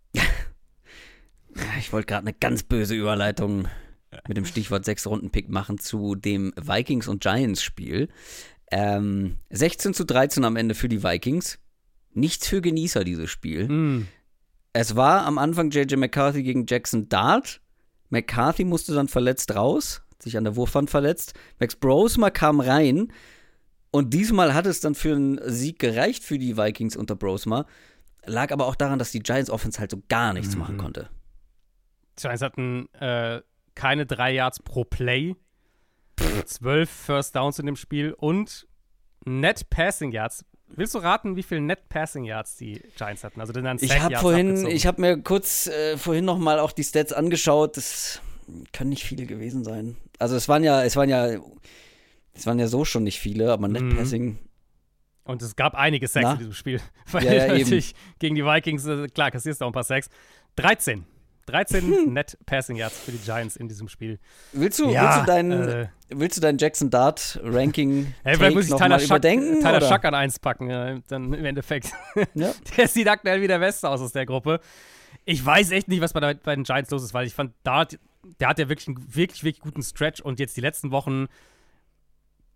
ich wollte gerade eine ganz böse Überleitung mit dem Stichwort Sechstrunden-Pick machen zu dem Vikings- und Giants-Spiel. Ähm, sechzehn zu dreizehn am Ende für die Vikings. Nichts für Genießer, dieses Spiel. Mm. Es war am Anfang J J McCarthy gegen Jackson Dart. McCarthy musste dann verletzt raus. Sich an der Wurfwand verletzt. Max Brosma kam rein und diesmal hat es dann für einen Sieg gereicht für die Vikings unter Brosma. Lag aber auch daran, dass die Giants Offense halt so gar nichts mhm. machen konnte. Die Giants hatten äh, keine drei Yards pro Play, zwölf First Downs in dem Spiel und Net Passing Yards. Willst du raten, wie viel Net Passing Yards die Giants hatten? Also dann ich habe vorhin, ich habe mir kurz äh, vorhin noch mal auch die Stats angeschaut. Das können nicht viele gewesen sein. Also es waren ja, es waren ja, es waren ja so schon nicht viele, aber Net Passing. Und es gab einige Sacks in diesem Spiel. Weil ja, ja, natürlich eben. Gegen die Vikings, klar, kassierst du auch ein paar Sacks. dreizehn. dreizehn hm. Net Passing Yards für die Giants in diesem Spiel. Willst du, ja, willst du deinen, äh, willst du deinen Jackson Dart Ranking hey, vielleicht muss ich Tyler Shuck, überdenken? Tyler Shuck an eins packen, äh, dann im Endeffekt. Ja. Der sieht aktuell wie der Beste aus aus der Gruppe. Ich weiß echt nicht, was bei, der, bei den Giants los ist, weil ich fand, Dart, der hat ja wirklich einen wirklich, wirklich guten Stretch und jetzt die letzten Wochen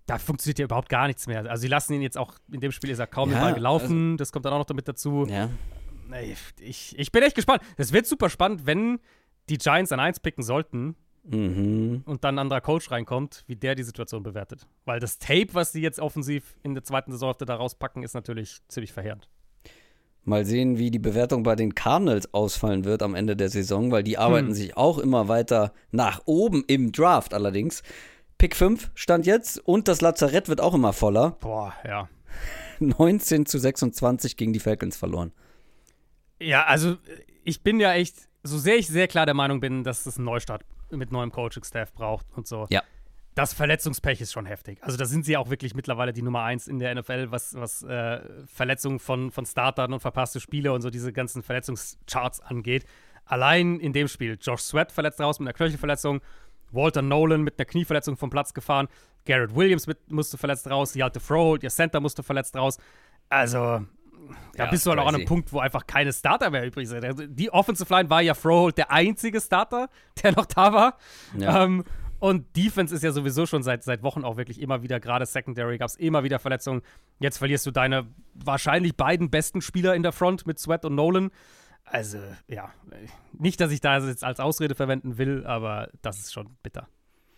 da funktioniert ja überhaupt gar nichts mehr. Also sie lassen ihn jetzt auch, in dem Spiel ist er kaum ja, den Ball gelaufen, also, das kommt dann auch noch damit dazu. Ja. Ich, ich bin echt gespannt. Das wird super spannend, wenn die Giants an eins picken sollten mhm. und dann ein anderer Coach reinkommt, wie der die Situation bewertet. Weil das Tape, was sie jetzt offensiv in der zweiten Saisonhälfte da rauspacken, ist natürlich ziemlich verheerend. Mal sehen, wie die Bewertung bei den Cardinals ausfallen wird am Ende der Saison, weil die arbeiten hm. sich auch immer weiter nach oben im Draft allerdings. Pick fünf stand jetzt und das Lazarett wird auch immer voller. Boah, ja. neunzehn zu sechsundzwanzig gegen die Falcons verloren. Ja, also ich bin ja echt, so sehr ich sehr klar der Meinung bin, dass es einen Neustart mit neuem Coaching-Staff braucht und so. Ja. Das Verletzungspech ist schon heftig. Also da sind sie auch wirklich mittlerweile die Nummer eins in der N F L, was, was äh, Verletzungen von, von Startern und verpasste Spiele und so diese ganzen Verletzungscharts angeht. Allein in dem Spiel, Josh Sweat verletzt raus mit einer Knöchelverletzung, Walter Nolan mit einer Knieverletzung vom Platz gefahren, Garrett Williams mit, musste verletzt raus, Hjalte Froholt, ihr Center musste verletzt raus. Also da ja, bist du halt auch an einem Punkt, wo einfach keine Starter mehr übrig sind. Also, die Offensive Line war ja Froholt der einzige Starter, der noch da war. Ja. Ähm, Und Defense ist ja sowieso schon seit, seit Wochen auch wirklich immer wieder, gerade Secondary gab es immer wieder Verletzungen. Jetzt verlierst du deine wahrscheinlich beiden besten Spieler in der Front mit Sweat und Nolan. Also, ja, nicht, dass ich da jetzt als Ausrede verwenden will, aber das ist schon bitter.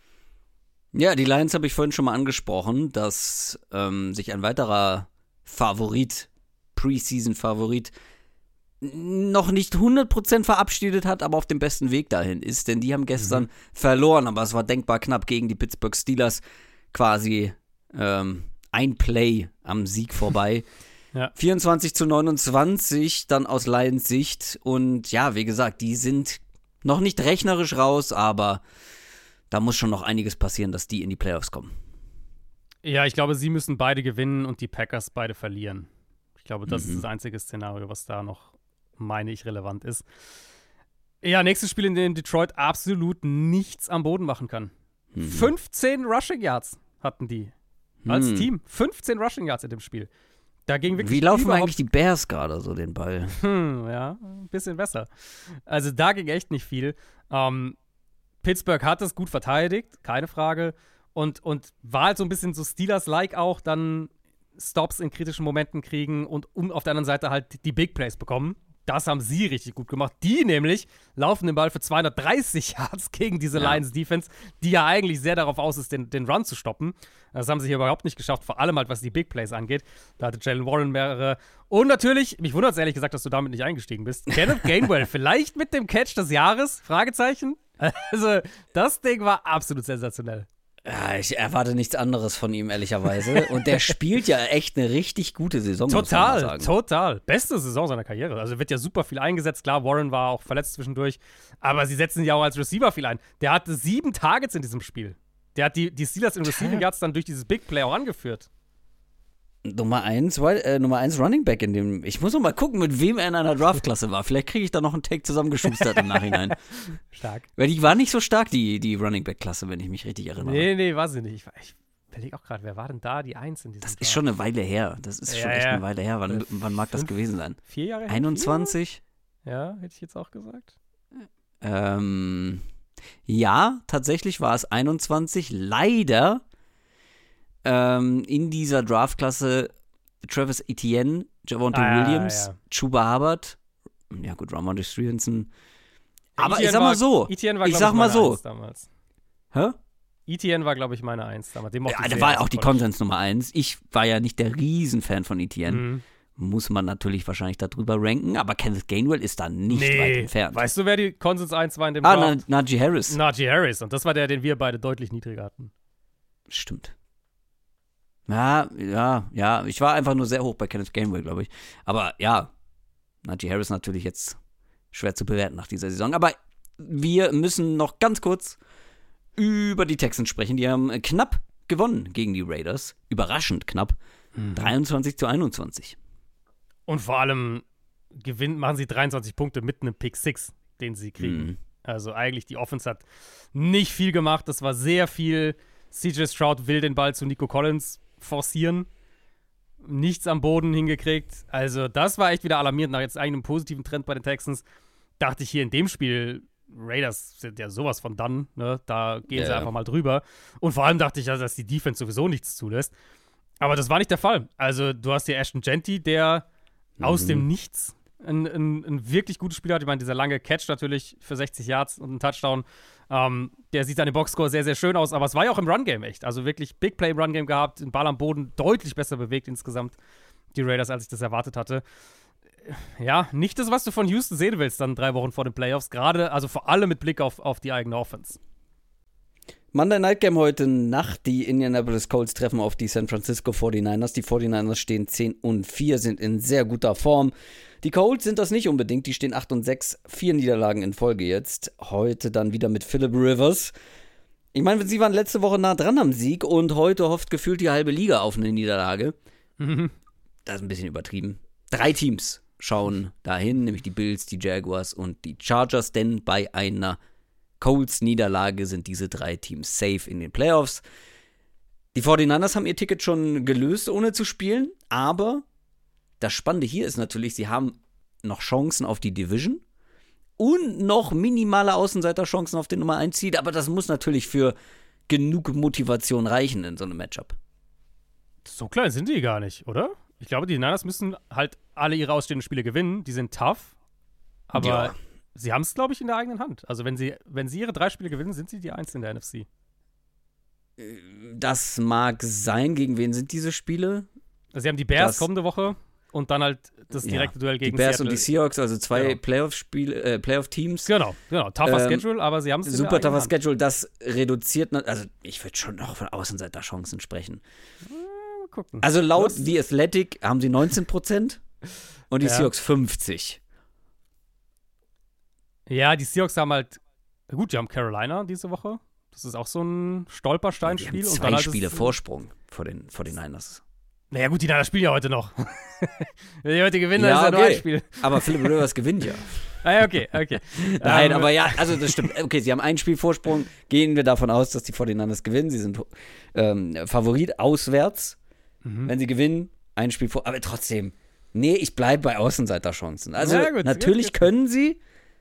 Ja, die Lions habe ich vorhin schon mal angesprochen, dass ähm, sich ein weiterer Favorit, Preseason-Favorit, noch nicht hundert Prozent verabschiedet hat, aber auf dem besten Weg dahin ist. Denn die haben gestern mhm. verloren, aber es war denkbar knapp gegen die Pittsburgh Steelers. Quasi ähm, ein Play am Sieg vorbei. ja. vierundzwanzig zu neunundzwanzig dann aus Lions Sicht. Und ja, wie gesagt, die sind noch nicht rechnerisch raus, aber da muss schon noch einiges passieren, dass die in die Playoffs kommen. Ja, ich glaube, sie müssen beide gewinnen und die Packers beide verlieren. Ich glaube, das mhm. ist das einzige Szenario, was da noch, meine ich, relevant ist. Ja, nächstes Spiel, in dem Detroit absolut nichts am Boden machen kann. Mhm. fünfzehn Rushing Yards hatten die als mhm. Team. fünfzehn Rushing Yards in dem Spiel. Da ging wirklich Wie laufen eigentlich die Bears gerade so den Ball? Hm, ja, ein bisschen besser. Also da ging echt nicht viel. Ähm, Pittsburgh hat es gut verteidigt, keine Frage. Und, und war halt so ein bisschen so Steelers-like auch, dann Stops in kritischen Momenten kriegen und um auf der anderen Seite halt die Big Plays bekommen. Das haben sie richtig gut gemacht. Die nämlich laufen den Ball für zweihundertdreißig Yards gegen diese ja. Lions-Defense, die ja eigentlich sehr darauf aus ist, den, den Run zu stoppen. Das haben sie hier überhaupt nicht geschafft, vor allem halt, was die Big Plays angeht. Da hatte Jalen Warren mehrere. Und natürlich, mich wundert es ehrlich gesagt, dass du damit nicht eingestiegen bist. Kenneth Gainwell, vielleicht mit dem Catch des Jahres? Fragezeichen. Also, das Ding war absolut sensationell. Ja, ich erwarte nichts anderes von ihm, ehrlicherweise. Und der spielt ja echt eine richtig gute Saison. Total, muss man sagen. total. Beste Saison seiner Karriere. Also wird ja super viel eingesetzt. Klar, Warren war auch verletzt zwischendurch. Aber sie setzen ihn ja auch als Receiver viel ein. Der hatte sieben Targets in diesem Spiel. Der hat die, die Steelers in Receiving Yards dann durch dieses Big Play auch angeführt. Nummer eins, äh, Nummer eins Running Back in dem. Ich muss noch mal gucken, mit wem er in einer Draftklasse war. Vielleicht kriege ich da noch einen Take zusammengeschustert im Nachhinein. Stark. Weil die war nicht so stark, die, die Running Back-Klasse, wenn ich mich richtig erinnere. Nee, nee, war sie nicht. Ich, ich überlege auch gerade, wer war denn da die Eins in diesem Das Draft? ist schon eine Weile her. Das ist ja, schon echt ja. eine Weile her. Wann, Fünf, wann mag das gewesen sein? Vier Jahre her? einundzwanzig? Vier? Ja, hätte ich jetzt auch gesagt. Ähm, ja, tatsächlich war es einundzwanzig. Leider ähm, in dieser Draftklasse Travis Etienne, Javonte ah, Williams, ja. Chuba Hubbard, ja gut, Ramondre Stevenson. Aber Etienne ich sag mal so, war, Etienne war, ich sag mal so. Damals. Hä? Etienne war, glaube ich, meine Eins damals. Dem ja, der war auch die Konsens Nummer Eins. Ich war ja nicht der Riesenfan von Etienne. Mhm. Muss man natürlich wahrscheinlich darüber ranken, aber Kenneth Gainwell ist da nicht nee. weit entfernt. Weißt du, wer die Konsens Eins war in dem Ah, Draft? Na, Najee Harris. Najee Harris. Und das war der, den wir beide deutlich niedriger hatten. Stimmt. Ja, ja, ja. Ich war einfach nur sehr hoch bei Kenneth Gainwell, glaube ich. Aber ja, Najee Harris natürlich jetzt schwer zu bewerten nach dieser Saison. Aber wir müssen noch ganz kurz über die Texans sprechen. Die haben knapp gewonnen gegen die Raiders. Überraschend knapp. Mhm. dreiundzwanzig zu einundzwanzig. Und vor allem gewinnen, machen sie dreiundzwanzig Punkte mit einem Pick Six, den sie kriegen. Mhm. Also eigentlich die Offense hat nicht viel gemacht. Das war sehr viel. C J Stroud will den Ball zu Nico Collins forcieren. Nichts am Boden hingekriegt. Also das war echt wieder alarmierend. Nach jetzt eigentlich einem positiven Trend bei den Texans dachte ich hier in dem Spiel, Raiders sind ja sowas von done, ne? Da gehen ja, sie ja. einfach mal drüber. Und vor allem dachte ich, dass die Defense sowieso nichts zulässt. Aber das war nicht der Fall. Also, du hast hier Ashton Jeanty, der mhm. aus dem Nichts ein, ein, ein wirklich gutes Spiel hat. Ich meine, dieser lange Catch natürlich für sechzig Yards und einen Touchdown, ähm, der sieht seine Boxscore sehr, sehr schön aus. Aber es war ja auch im Run-Game echt. Also wirklich Big Play im Run-Game gehabt, den Ball am Boden deutlich besser bewegt insgesamt, die Raiders, als ich das erwartet hatte. Ja, nicht das, was du von Houston sehen willst, dann drei Wochen vor den Playoffs. Gerade, also vor allem mit Blick auf, auf die eigene Offense. Monday Night Game heute Nacht. Die Indianapolis Colts treffen auf die San Francisco forty-niners. Die forty-niners stehen zehn und vier, sind in sehr guter Form. Die Colts sind das nicht unbedingt. Die stehen acht und sechs, vier Niederlagen in Folge jetzt. Heute dann wieder mit Phillip Rivers. Ich meine, sie waren letzte Woche nah dran am Sieg und heute hofft gefühlt die halbe Liga auf eine Niederlage. Mhm. Das ist ein bisschen übertrieben. Drei Teams schauen dahin, nämlich die Bills, die Jaguars und die Chargers, denn bei einer Colts-Niederlage sind diese drei Teams safe in den Playoffs. Die forty-niners haben ihr Ticket schon gelöst, ohne zu spielen, aber das Spannende hier ist natürlich, sie haben noch Chancen auf die Division und noch minimale Außenseiterchancen auf den Nummer eins Seed, aber das muss natürlich für genug Motivation reichen in so einem Matchup. So klein sind die gar nicht, oder? Ich glaube, die Niners müssen halt alle ihre ausstehenden Spiele gewinnen. Die sind tough, aber ja. sie haben es, glaube ich, in der eigenen Hand. Also wenn sie, wenn sie ihre drei Spiele gewinnen, sind sie die Eins in der N F C. Das mag sein. Gegen wen sind diese Spiele? Also sie haben die Bears das, kommende Woche und dann halt das direkte ja, Duell gegen die Bears Seattle. Und die Seahawks, also zwei genau. Playoff-Spiele, äh, Playoff-Teams. Genau, genau. Tougher ähm, Schedule, aber sie haben es in der Super eigenen tougher Hand. Schedule. Das reduziert, also ich würde schon noch von Außenseiterchancen sprechen. Mal gucken. Also laut Was? The Athletic haben sie neunzehn Prozent und die Ja. Seahawks fünfzig. Ja, die Seahawks haben halt, gut, die haben Carolina diese Woche. Das ist auch so ein Stolpersteinspiel. Die haben und zwei dann halt Spiele das, Vorsprung vor den, vor den Niners. Naja, gut, die Niners spielen ja heute noch. Wenn die heute gewinnen, Ja, dann ist ja nur okay. ein Spiel. Aber Phillip Rivers gewinnt ja. Ah, ja, okay, okay. Nein, Ähm, aber ja, also das stimmt. Okay, sie haben ein Spiel Vorsprung. Gehen wir davon aus, dass die forty-niners gewinnen. Sie sind ähm, Favorit auswärts. Mhm. Wenn sie gewinnen, ein Spiel vor. Aber trotzdem, nee, ich bleibe bei Außenseiterchancen. Also Ja, gut, natürlich gut, gut. können sie.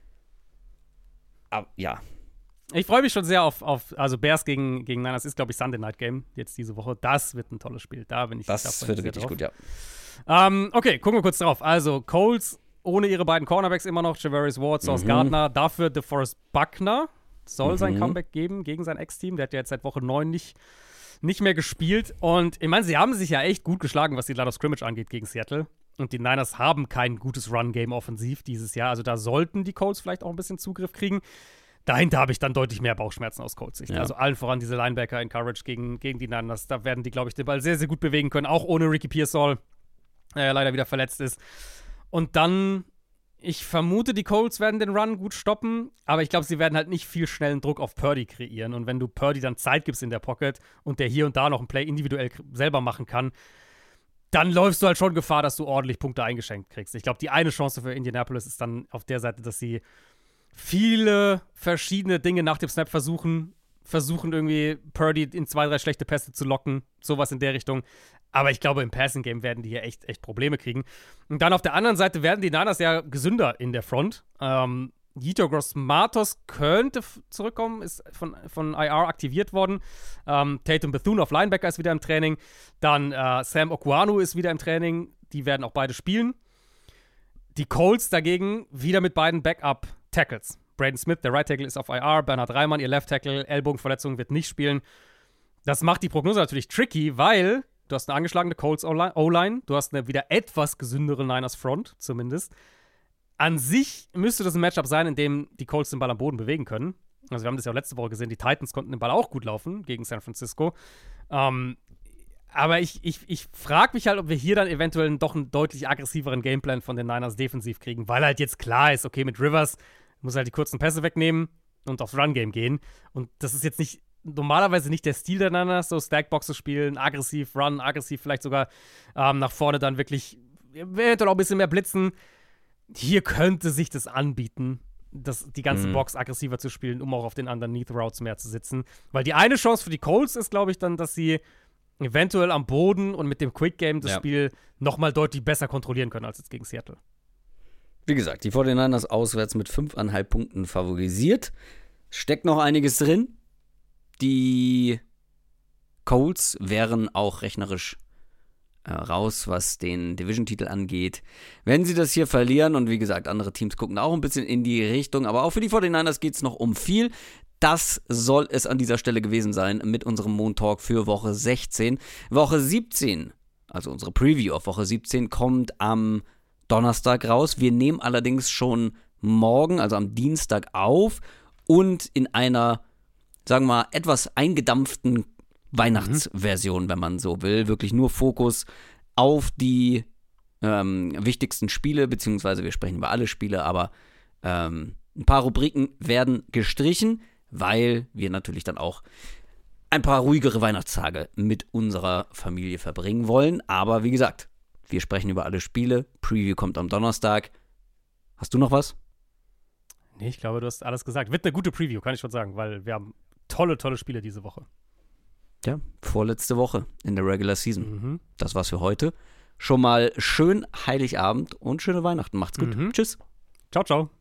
Aber ja. Ich freue mich schon sehr auf, auf also Bears gegen, gegen Niners ist, glaube ich, Sunday Night Game jetzt diese Woche. Das wird ein tolles Spiel. Da bin ich da Das freue wird ich mich richtig sehr gut, drauf. ja. Ähm, okay, gucken wir kurz drauf. Also, Colts ohne ihre beiden Cornerbacks immer noch, Javarius Ward, Sauce Mhm. Gardner. Dafür DeForest Buckner soll Mhm. sein Comeback geben gegen sein Ex-Team. Der hat ja jetzt seit Woche neun nicht, nicht mehr gespielt. Und ich meine, sie haben sich ja echt gut geschlagen, was die Line of Scrimmage angeht gegen Seattle. Und die Niners haben kein gutes Run-Game offensiv dieses Jahr. Also da sollten die Colts vielleicht auch ein bisschen Zugriff kriegen. Dahinter habe ich dann deutlich mehr Bauchschmerzen aus Colts Sicht. Ja. Also allen voran diese Linebacker in Coverage gegen, gegen die Niners. Da werden die, glaube ich, den Ball sehr, sehr gut bewegen können. Auch ohne Ricky Pearsall, der ja leider wieder verletzt ist. Und dann, ich vermute, die Colts werden den Run gut stoppen. Aber ich glaube, sie werden halt nicht viel schnellen Druck auf Purdy kreieren. Und wenn du Purdy dann Zeit gibst in der Pocket und der hier und da noch ein Play individuell selber machen kann, dann läufst du halt schon Gefahr, dass du ordentlich Punkte eingeschenkt kriegst. Ich glaube, die eine Chance für Indianapolis ist dann auf der Seite, dass sie viele verschiedene Dinge nach dem Snap versuchen, versuchen irgendwie Purdy in zwei, drei schlechte Pässe zu locken, sowas in der Richtung. Aber ich glaube, im Passing-Game werden die hier echt, echt Probleme kriegen. Und dann auf der anderen Seite werden die Niners ja gesünder in der Front. Ähm, Yetur Gross-Matos könnte f- zurückkommen, ist von, von I R aktiviert worden. Ähm, Tatum Bethune auf Linebacker ist wieder im Training. Dann äh, Sam Okwanu ist wieder im Training. Die werden auch beide spielen. Die Colts dagegen wieder mit beiden Backup-Tackles. Braden Smith, der Right Tackle, ist auf I R. Bernhard Reimann, ihr Left Tackle, Ellbogenverletzung, wird nicht spielen. Das macht die Prognose natürlich tricky, weil du hast eine angeschlagene Colts O-Line, du hast eine wieder etwas gesündere Niners Front, zumindest. An sich müsste das ein Matchup sein, in dem die Colts den Ball am Boden bewegen können. Also wir haben das ja auch letzte Woche gesehen, die Titans konnten den Ball auch gut laufen gegen San Francisco. Ähm, aber ich, ich, ich frage mich halt, ob wir hier dann eventuell doch einen deutlich aggressiveren Gameplan von den Niners defensiv kriegen, weil halt jetzt klar ist, okay, mit Rivers muss halt die kurzen Pässe wegnehmen und aufs Run-Game gehen. Und das ist jetzt nicht normalerweise nicht der Stil der Niners, so Stackboxes spielen, aggressiv, Run, aggressiv vielleicht sogar ähm, nach vorne dann wirklich eventuell auch ein bisschen mehr blitzen. Hier könnte sich das anbieten, das, die ganze Mhm. Box aggressiver zu spielen, um auch auf den Underneath Routes mehr zu sitzen. Weil die eine Chance für die Colts ist, glaube ich, dann, dass sie eventuell am Boden und mit dem Quick Game das Ja. Spiel nochmal deutlich besser kontrollieren können als jetzt gegen Seattle. Wie gesagt, die forty-niners auswärts mit fünfeinhalb Punkten favorisiert. Steckt noch einiges drin. Die Colts wären auch rechnerisch äh, raus, was den Division-Titel angeht. Wenn sie das hier verlieren, und wie gesagt, andere Teams gucken auch ein bisschen in die Richtung, aber auch für die forty-niners geht es noch um viel. Das soll es an dieser Stelle gewesen sein mit unserem Moon-Talk für Woche sechzehn. Woche siebzehn, also unsere Preview auf Woche siebzehn, kommt am Donnerstag raus. Wir nehmen allerdings schon morgen, also am Dienstag, auf und in einer, sagen wir mal, etwas eingedampften Weihnachtsversion, mhm. wenn man so will. Wirklich nur Fokus auf die ähm, wichtigsten Spiele, beziehungsweise wir sprechen über alle Spiele, aber ähm, ein paar Rubriken werden gestrichen, weil wir natürlich dann auch ein paar ruhigere Weihnachtstage mit unserer Familie verbringen wollen. Aber wie gesagt, wir sprechen über alle Spiele. Preview kommt am Donnerstag. Hast du noch was? Nee, ich glaube, du hast alles gesagt. Wird eine gute Preview, kann ich schon sagen, weil wir haben tolle, tolle Spiele diese Woche. Ja, vorletzte Woche in der Regular Season. Mhm. Das war's für heute. Schon mal schön Heiligabend und schöne Weihnachten. Macht's gut. Mhm. Tschüss. Ciao, ciao.